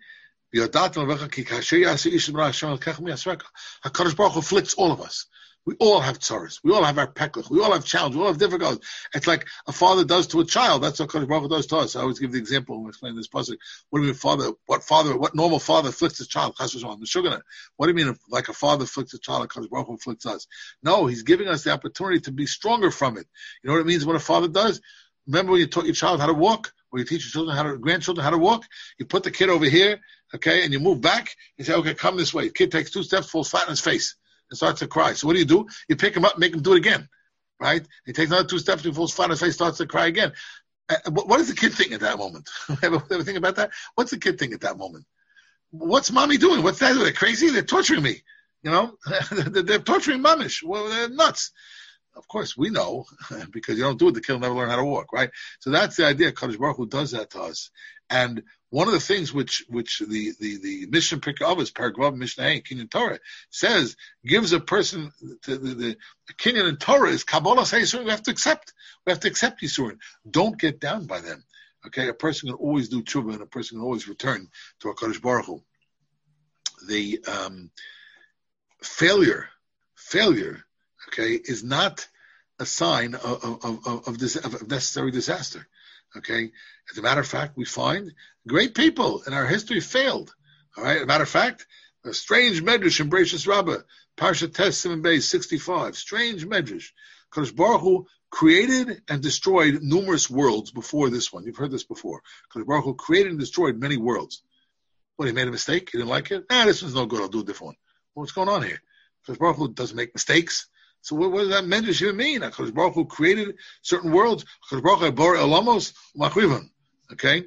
HaKadosh Baruch Hu afflicts all of us. We all have tzaras. We all have our pekach. We all have challenges. We all have difficulties. It's like a father does to a child. That's what HaKadosh Baruch Hu does to us. I always give the example when I explain this pasuk. What do you mean, father? What father? What normal father afflicts his child? What do you mean, like a father afflicts a child? HaKadosh Baruch Hu afflicts us. No, he's giving us the opportunity to be stronger from it. You know what it means when a father does? Remember when you taught your child how to walk? Or you teach your children how to, grandchildren how to walk? You put the kid over here, okay, and you move back. You say, okay, come this way. The kid takes two steps, falls flat on his face, and starts to cry. So what do you do? You pick him up, make him do it again, right? He takes another two steps, he falls flat on his face, starts to cry again. Uh, what, what does the kid think at that moment? ever, ever think about that? What's the kid think at that moment? What's mommy doing? What's that? They're crazy? They're torturing me. You know, they're torturing mamish. Well, they're nuts. Of course, we know, because you don't do it, the kid will never learn how to walk, right? So that's the idea. Kadosh Baruch Hu does that to us. And one of the things which which the the, the mission Pirkei Avos, Paragvav Mishnah Hey, Kinyan Torah, says, gives a person, to the, the, the Kinyan in Torah is Kabbalah Yisurin. We have to accept. We have to accept Yisurin. Don't get down by them. Okay? A person can always do tshuva, and a person can always return to HaKadosh Baruch Hu. The um, failure, failure, okay, is not a sign of, of, of, of, this, of necessary disaster. Okay? As a matter of fact, we find great people in our history failed. All right? As a matter of fact, a strange medrash in Bereishis Rabbah, Parsha Tes Siman Beis sixty-five, strange medrash. Kadosh Baruch Hu created and destroyed numerous worlds before this one. You've heard this before. Kadosh Baruch Hu created and destroyed many worlds. What, he made a mistake? He didn't like it? Ah, this one's no good. I'll do a different one. Well, what's going on here? Kadosh Baruch Hu doesn't make mistakes. So what, what does that medrash even mean? HaKadosh Baruch Hu created certain worlds. HaKadosh Baruch Hu bore elamos machrivan. Okay?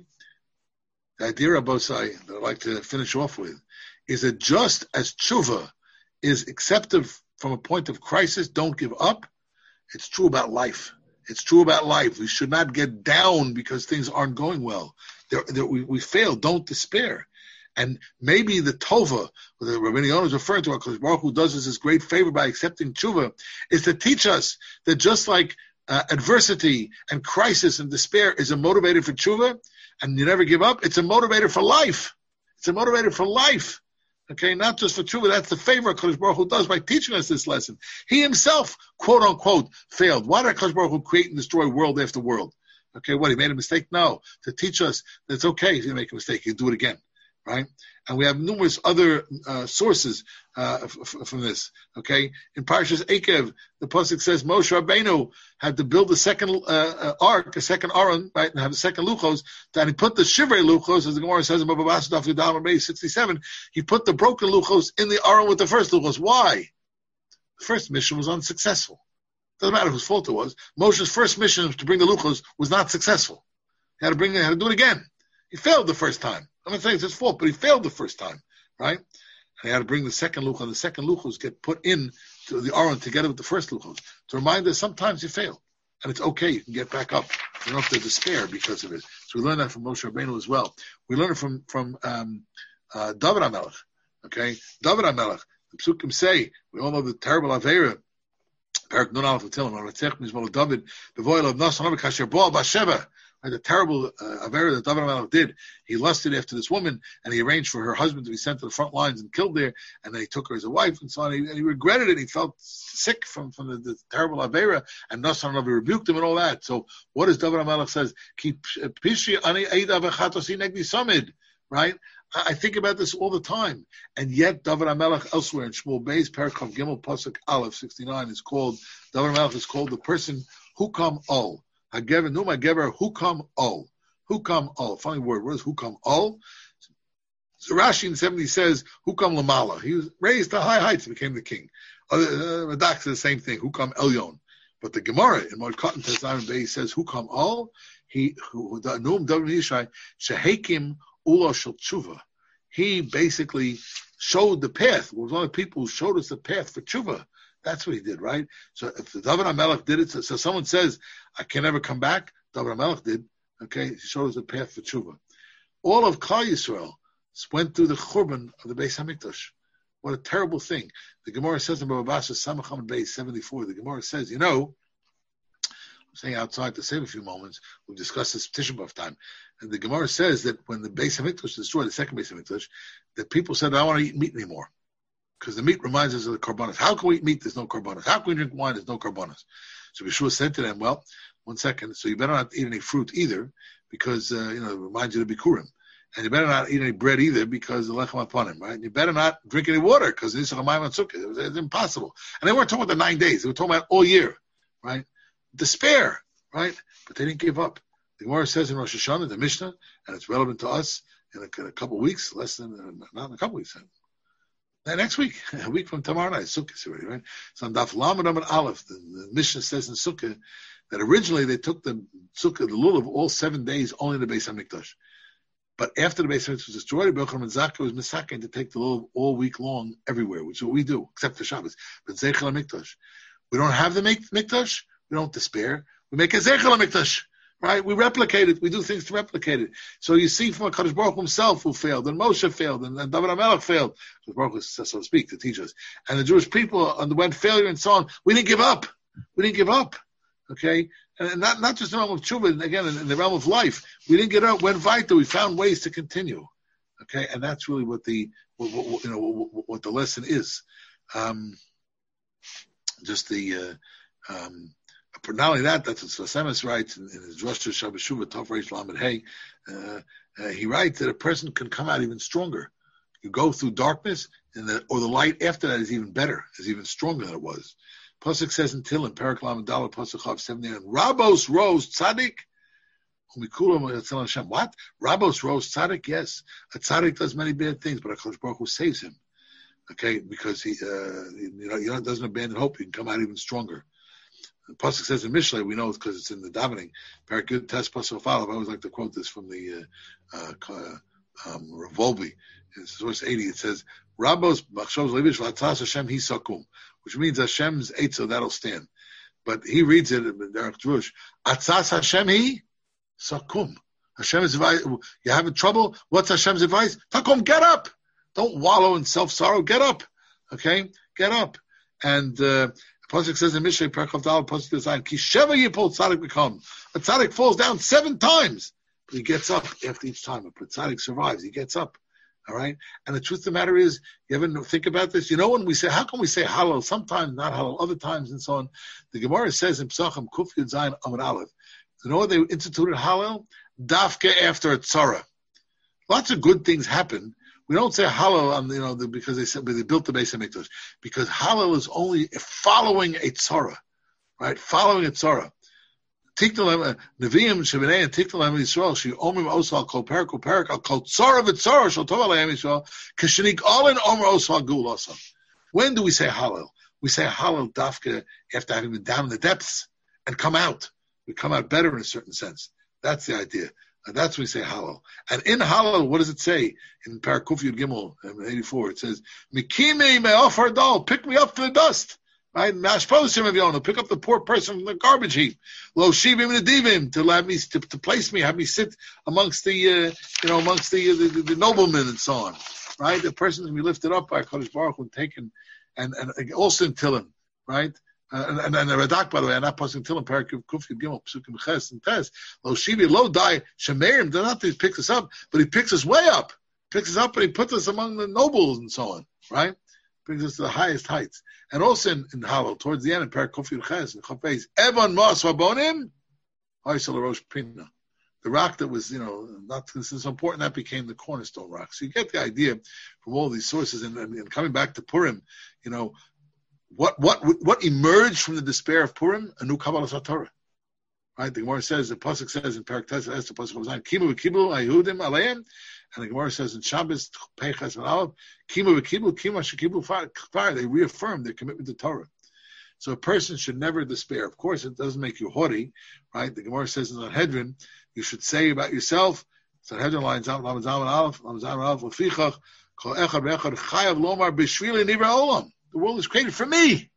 The idea, Rabbosai, that I'd like to finish off with, is that just as tshuva is accepted from a point of crisis, don't give up, it's true about life. It's true about life. We should not get down because things aren't going well. There, there, we, we fail. Don't despair. And maybe the tova, that Rabbi Yonah is referring to, HaKadosh Baruch Hu does us this great favor by accepting tshuva, is to teach us that just like uh, adversity and crisis and despair is a motivator for tshuva, and you never give up, it's a motivator for life. It's a motivator for life. Okay, not just for tshuva. That's the favor HaKadosh Baruch Hu does by teaching us this lesson. He himself, quote unquote, failed. Why did HaKadosh Baruch Hu create and destroy world after world? Okay, what, he made a mistake? No. To teach us that it's okay if you make a mistake, you can do it again. Right? And we have numerous other uh, sources uh, f- f- from this. Okay? In Parshas Eikev, the pasuk says Moshe Rabbeinu had to build a second uh, uh, ark, a second aron, right, and have a second luchos. And he put the shivrei luchos, as the Gemara says in Baba Basra Daf Yudam Beis sixty-seven, he put the broken luchos in the aron with the first luchos. Why? The first mission was unsuccessful. Doesn't matter whose fault it was. Moshe's first mission to bring the luchos was not successful. He had to bring, he had to do it again. He failed the first time. I'm not saying it's his fault, but he failed the first time, right? And he had to bring the second luchos, and the second luchos get put in to the aron together with the first luchos to remind us sometimes you fail, and it's okay. You can get back up. You don't have to despair because of it. So we learn that from Moshe Rabbeinu as well. We learn it from from um, uh, David HaMelech. Okay, David HaMelech. The Psukim say we all know the terrible Avera. Perak Nun Aleph Tilim. Ratzech Mizmol David. The voil of Nasan Kasher Baal Basheva. The terrible uh, Avera that David HaMelech did. He lusted after this woman, and he arranged for her husband to be sent to the front lines and killed there, and then he took her as a wife, and so on. And he, and he regretted it. He felt sick from, from the, the terrible Avera, and Nasan Aleph rebuked him and all that. So what does David HaMelech says? Keep Pishi Ani Eida V'Chatosi Negdi Samid. Right? I think about this all the time. And yet, David HaMelech elsewhere in Shmuel Beis, Perikov Gimel Pasuk Aleph sixty-nine is called, David HaMelech is called the person Hukam Ol. Hagever, Numa Gever, Hukam Ol. Hukam Ol. Funny word. What is Hukam Ol? So Rashi in seventy says, Hukam Lamala. He was raised to high heights and became the king. Other, uh, Radak says the same thing, Hukam Elyon. But the Gemara in Mod Cotton Tezarim Beis says, Hukam Ol. He, who, the Num David Yishai, Shehekim Ula Shel Tshuva. He basically showed the path. He was one of the people who showed us the path for tshuva. That's what he did, right? So if the David HaMelech did it, so, so someone says, I can never come back, David HaMelech did, okay? He showed us the path for tshuva. All of Klal Yisrael went through the churban of the Beis HaMikdash. What a terrible thing. The Gemara says in Baba Basra, Samacham Beis seventy-four, the Gemara says, you know, I'm saying outside to save a few moments, we've discussed this Tisha B'Av time, and the Gemara says that when the Beis HaMikdash was destroyed, the second Beis HaMikdash, that people said, I don't want to eat meat anymore. Because the meat reminds us of the korbanos. How can we eat meat? There's no korbanos. How can we drink wine? There's no korbanos. So Yeshua said to them, well, one second, so you better not eat any fruit either, because, uh, you know, it reminds you of Bikurim. And you better not eat any bread either, because the lechem upon him, right? And you better not drink any water, because it's it's impossible. And they weren't talking about the nine days. They were talking about all year, right? Despair, right? But they didn't give up. The Gemara says in Rosh Hashanah, the Mishnah, and it's relevant to us in a, in a couple of weeks, less than, uh, not in a couple of weeks, uh, next week, a week from tomorrow night, Sukkot already, right? So on Daf Lamed Amud Aleph, the, the Mishnah says in Sukkot that originally they took the Sukkot, the lulav, all seven days only in the Beis HaMikdash. But after the Beis HaMikdash was destroyed, Yochanan ben Zakkai was misaken to take the lulav all week long everywhere, which is what we do, except for Shabbos. But Zeichel HaMikdash. We don't have the Mikdash, we don't despair. We make a Zeichel HaMikdash. Right? We replicate it. We do things to replicate it. So you see from HaKadosh Baruch Hu himself who failed, and Moshe failed, and, and David HaMelech failed, HaKadosh Baruch Hu, so to speak, to teach us. And the Jewish people underwent failure and so on. We didn't give up. We didn't give up. Okay? And not, not just in the realm of tshuva, again, in, in the realm of life. We didn't get up, went weiter. We found ways to continue. Okay? And that's really what the, what, what, you know, what, what the lesson is. Um, just the, uh, um, not only that, that's what Sasemis writes in, in his Rosh Hashanah Shuva Tov Reish Lamed Hey. Uh, uh, he writes that a person can come out even stronger. You go through darkness, and the, or the light after that is even better, is even stronger than it was. Pasuk says in Tillim, Perek Lamed Daled Pasuk Chav seventy-nine, Rabos rose tzaddik. What? Rabos rose tzaddik? Yes, a tzaddik does many bad things, but HaKadosh Baruch Hu saves him. Okay, because he, uh, you know, you know, doesn't abandon hope. He can come out even stronger. The Pasuk says in Mishlei, we know it's because it's in the davening. Parakut Tes Pasuk Falav. I always like to quote this from the uh, uh, um, Revolvi. In source eighty, it says, Rabos Bachshovs Levish Vatzas Hashem Hi Sakum, which means Hashem's Eitzah, that'll stand. But he reads it in Derek Drush, Atzas Hashem Hi Sakum. Hashem's advice, you having trouble? What's Hashem's advice? Takum, get up. Don't wallow in self-sorrow. Get up. Okay? Get up. And, uh, Pasuk says in Mishlei, Perkov Dal, Pasuk design, Ki Sheva Yipol Tzadik become. A Tzadik falls down seven times, but he gets up after each time. A Tzadik survives, he gets up. All right? And the truth of the matter is, you ever think about this? You know, when we say, how can we say Hallel? Sometimes not Hallel, other times and so on. The Gemara says in Psachim, Kuf Yud Zayin Amud Aleph, you know what they instituted Hallel? Dafke after a tzara. Lots of good things happen. We don't say Hallel, on, you know, the, because they said they built the Beis HaMikdash. Because Hallel is only following a tzara, right? Following a tzara. Tiknalem Neviim Shebenei and Tiknalem Yisrael She Omrim Osal Kol Perak Kol Perak Al Kol Tzara V'Tzara Shal Tov Aleim Yisrael Kashenik Olin Omer Osal Gul Osam. When do we say Hallel? We say Hallel Dafka after having been down in the depths and come out. We come out better in a certain sense. That's the idea. And that's when we say Hallel. And in Hallel, what does it say? In Parakuf Yud Gimel, eighty-four, it says, Mikimi me'ofar dal, pick me up from the dust. Right? Mashposim of Yonah, pick up the poor person from the garbage heap. Lo shivim nedivim, to let me, to, to place me, have me sit amongst the, uh, you know, amongst the, the, the, the noblemen and so on. right? The person can be lifted up by Kadosh Baruch Hu and taken, and, and also in Tillim, right? Uh, and, and, and the Radak, by the way, and not passing Tillim, Parak Kuf Gimel, Psukim Ches and Tes, Lo Shivi, Lo Dai, Shemerim, they're not that he picks us up, but he picks us way up, picks us up and he puts us among the nobles and so on, right? Brings us to the highest heights. And also in, in Hallel, towards the end, in Parak Kuf Ches, in Chafez, Evan Mas Vabonim, Haisel Rosh Pina. The rock that was, you know, not so important, that became the cornerstone rock. So you get the idea from all these sources, and, and, and coming back to Purim, you know, what what what emerged from the despair of Purim? A new Kabbalah Satorah. Right? The Gemara says, the Pasuk says in Parak Tes, the Pasuk goes on, Kimu v'kiblu Ayehudim aleim, and the Gemara says in Shabbos, Peichas and Aleph, Kimu v'kiblu, Kima shekiblu fire. They reaffirm their commitment to Torah. So a person should never despair. Of course, it doesn't make you haughty, right? The Gemara says in the Sanhedrin, you should say about yourself, Sanhedrin lines out, Lamed Zayin Aleph, Lamed Zayin Aleph, L'fichach, Kol echad ve'echad chayav lomar b'shvili nivra olam. The world is created for me.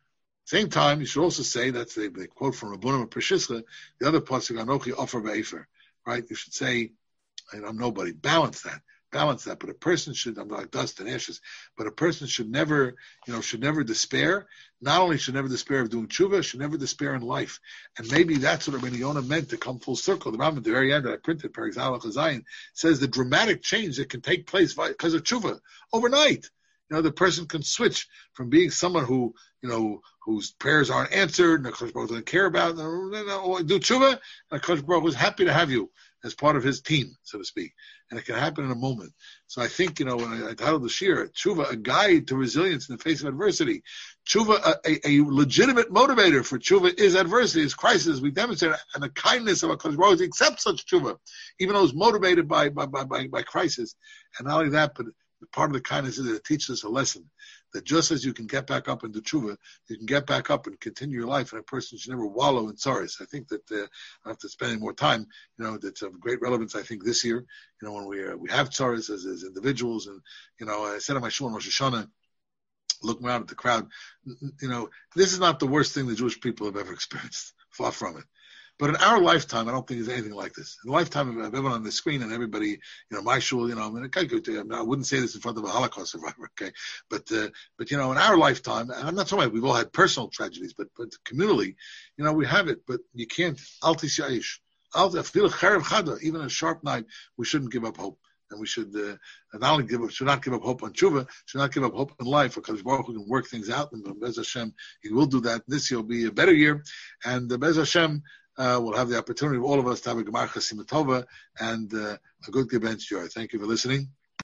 Same time, you should also say, that's they, they quote from Rabbunim and Pershischa, the other pasuk, Anochi Ofer ve'efer, right? You should say, I'm nobody. Balance that. Balance that. But a person should, I'm like dust and ashes, but a person should never, you know, should never despair. Not only should never despair of doing tshuva, should never despair in life. And maybe that's what Rabbi Yonah meant to come full circle. The Rambam at the very end that I printed, Perek Zalach Zayin, says the dramatic change that can take place because of tshuva overnight. You know, the person can switch from being someone who, you know, whose prayers aren't answered, and HaKadosh Baruch Hu doesn't care about, no, no, no, do tshuva, and HaKadosh Baruch Hu is happy to have you as part of his team, so to speak. And it can happen in a moment. So I think, you know, when I, I titled the Shir, Tshuva, a guide to resilience in the face of adversity. Tshuva, a, a, a legitimate motivator for Tshuva is adversity, is crisis. We demonstrate, and the kindness of HaKadosh Baruch Hu accepts such Tshuva, even though it's motivated by, by, by, by, by crisis. And not only that, but part of the kindness is that it teaches us a lesson that just as you can get back up and do tshuva, you can get back up and continue your life, and a person should never wallow in sorrows. I think that uh, I have to spend any more time, you know, that's of great relevance, I think, this year, you know, when we uh, we have sorrows as, as individuals. And, you know, I said on my shul on Rosh Hashanah, looking around at the crowd, you know, this is not the worst thing the Jewish people have ever experienced, far from it. But in our lifetime, I don't think there's anything like this. In the lifetime of everyone on the screen and everybody, you know, my shul, you know, I mean, I wouldn't say this in front of a Holocaust survivor, okay? But, uh, but you know, in our lifetime, and I'm not talking about we've all had personal tragedies, but, but communally, you know, we have it, but you can't, al tisya'ish, even a sharp knife, we shouldn't give up hope. And we should uh, not only give up, should not give up hope on tshuva, should not give up hope in life, because Baruch Hu can work things out, and Bez Hashem, He will do that. This year will be a better year, and uh, Bez Hashem, Uh, we'll have the opportunity of all of us to have a Gemar Chasim Tova and uh, a good Gebench joy. Thank you for listening.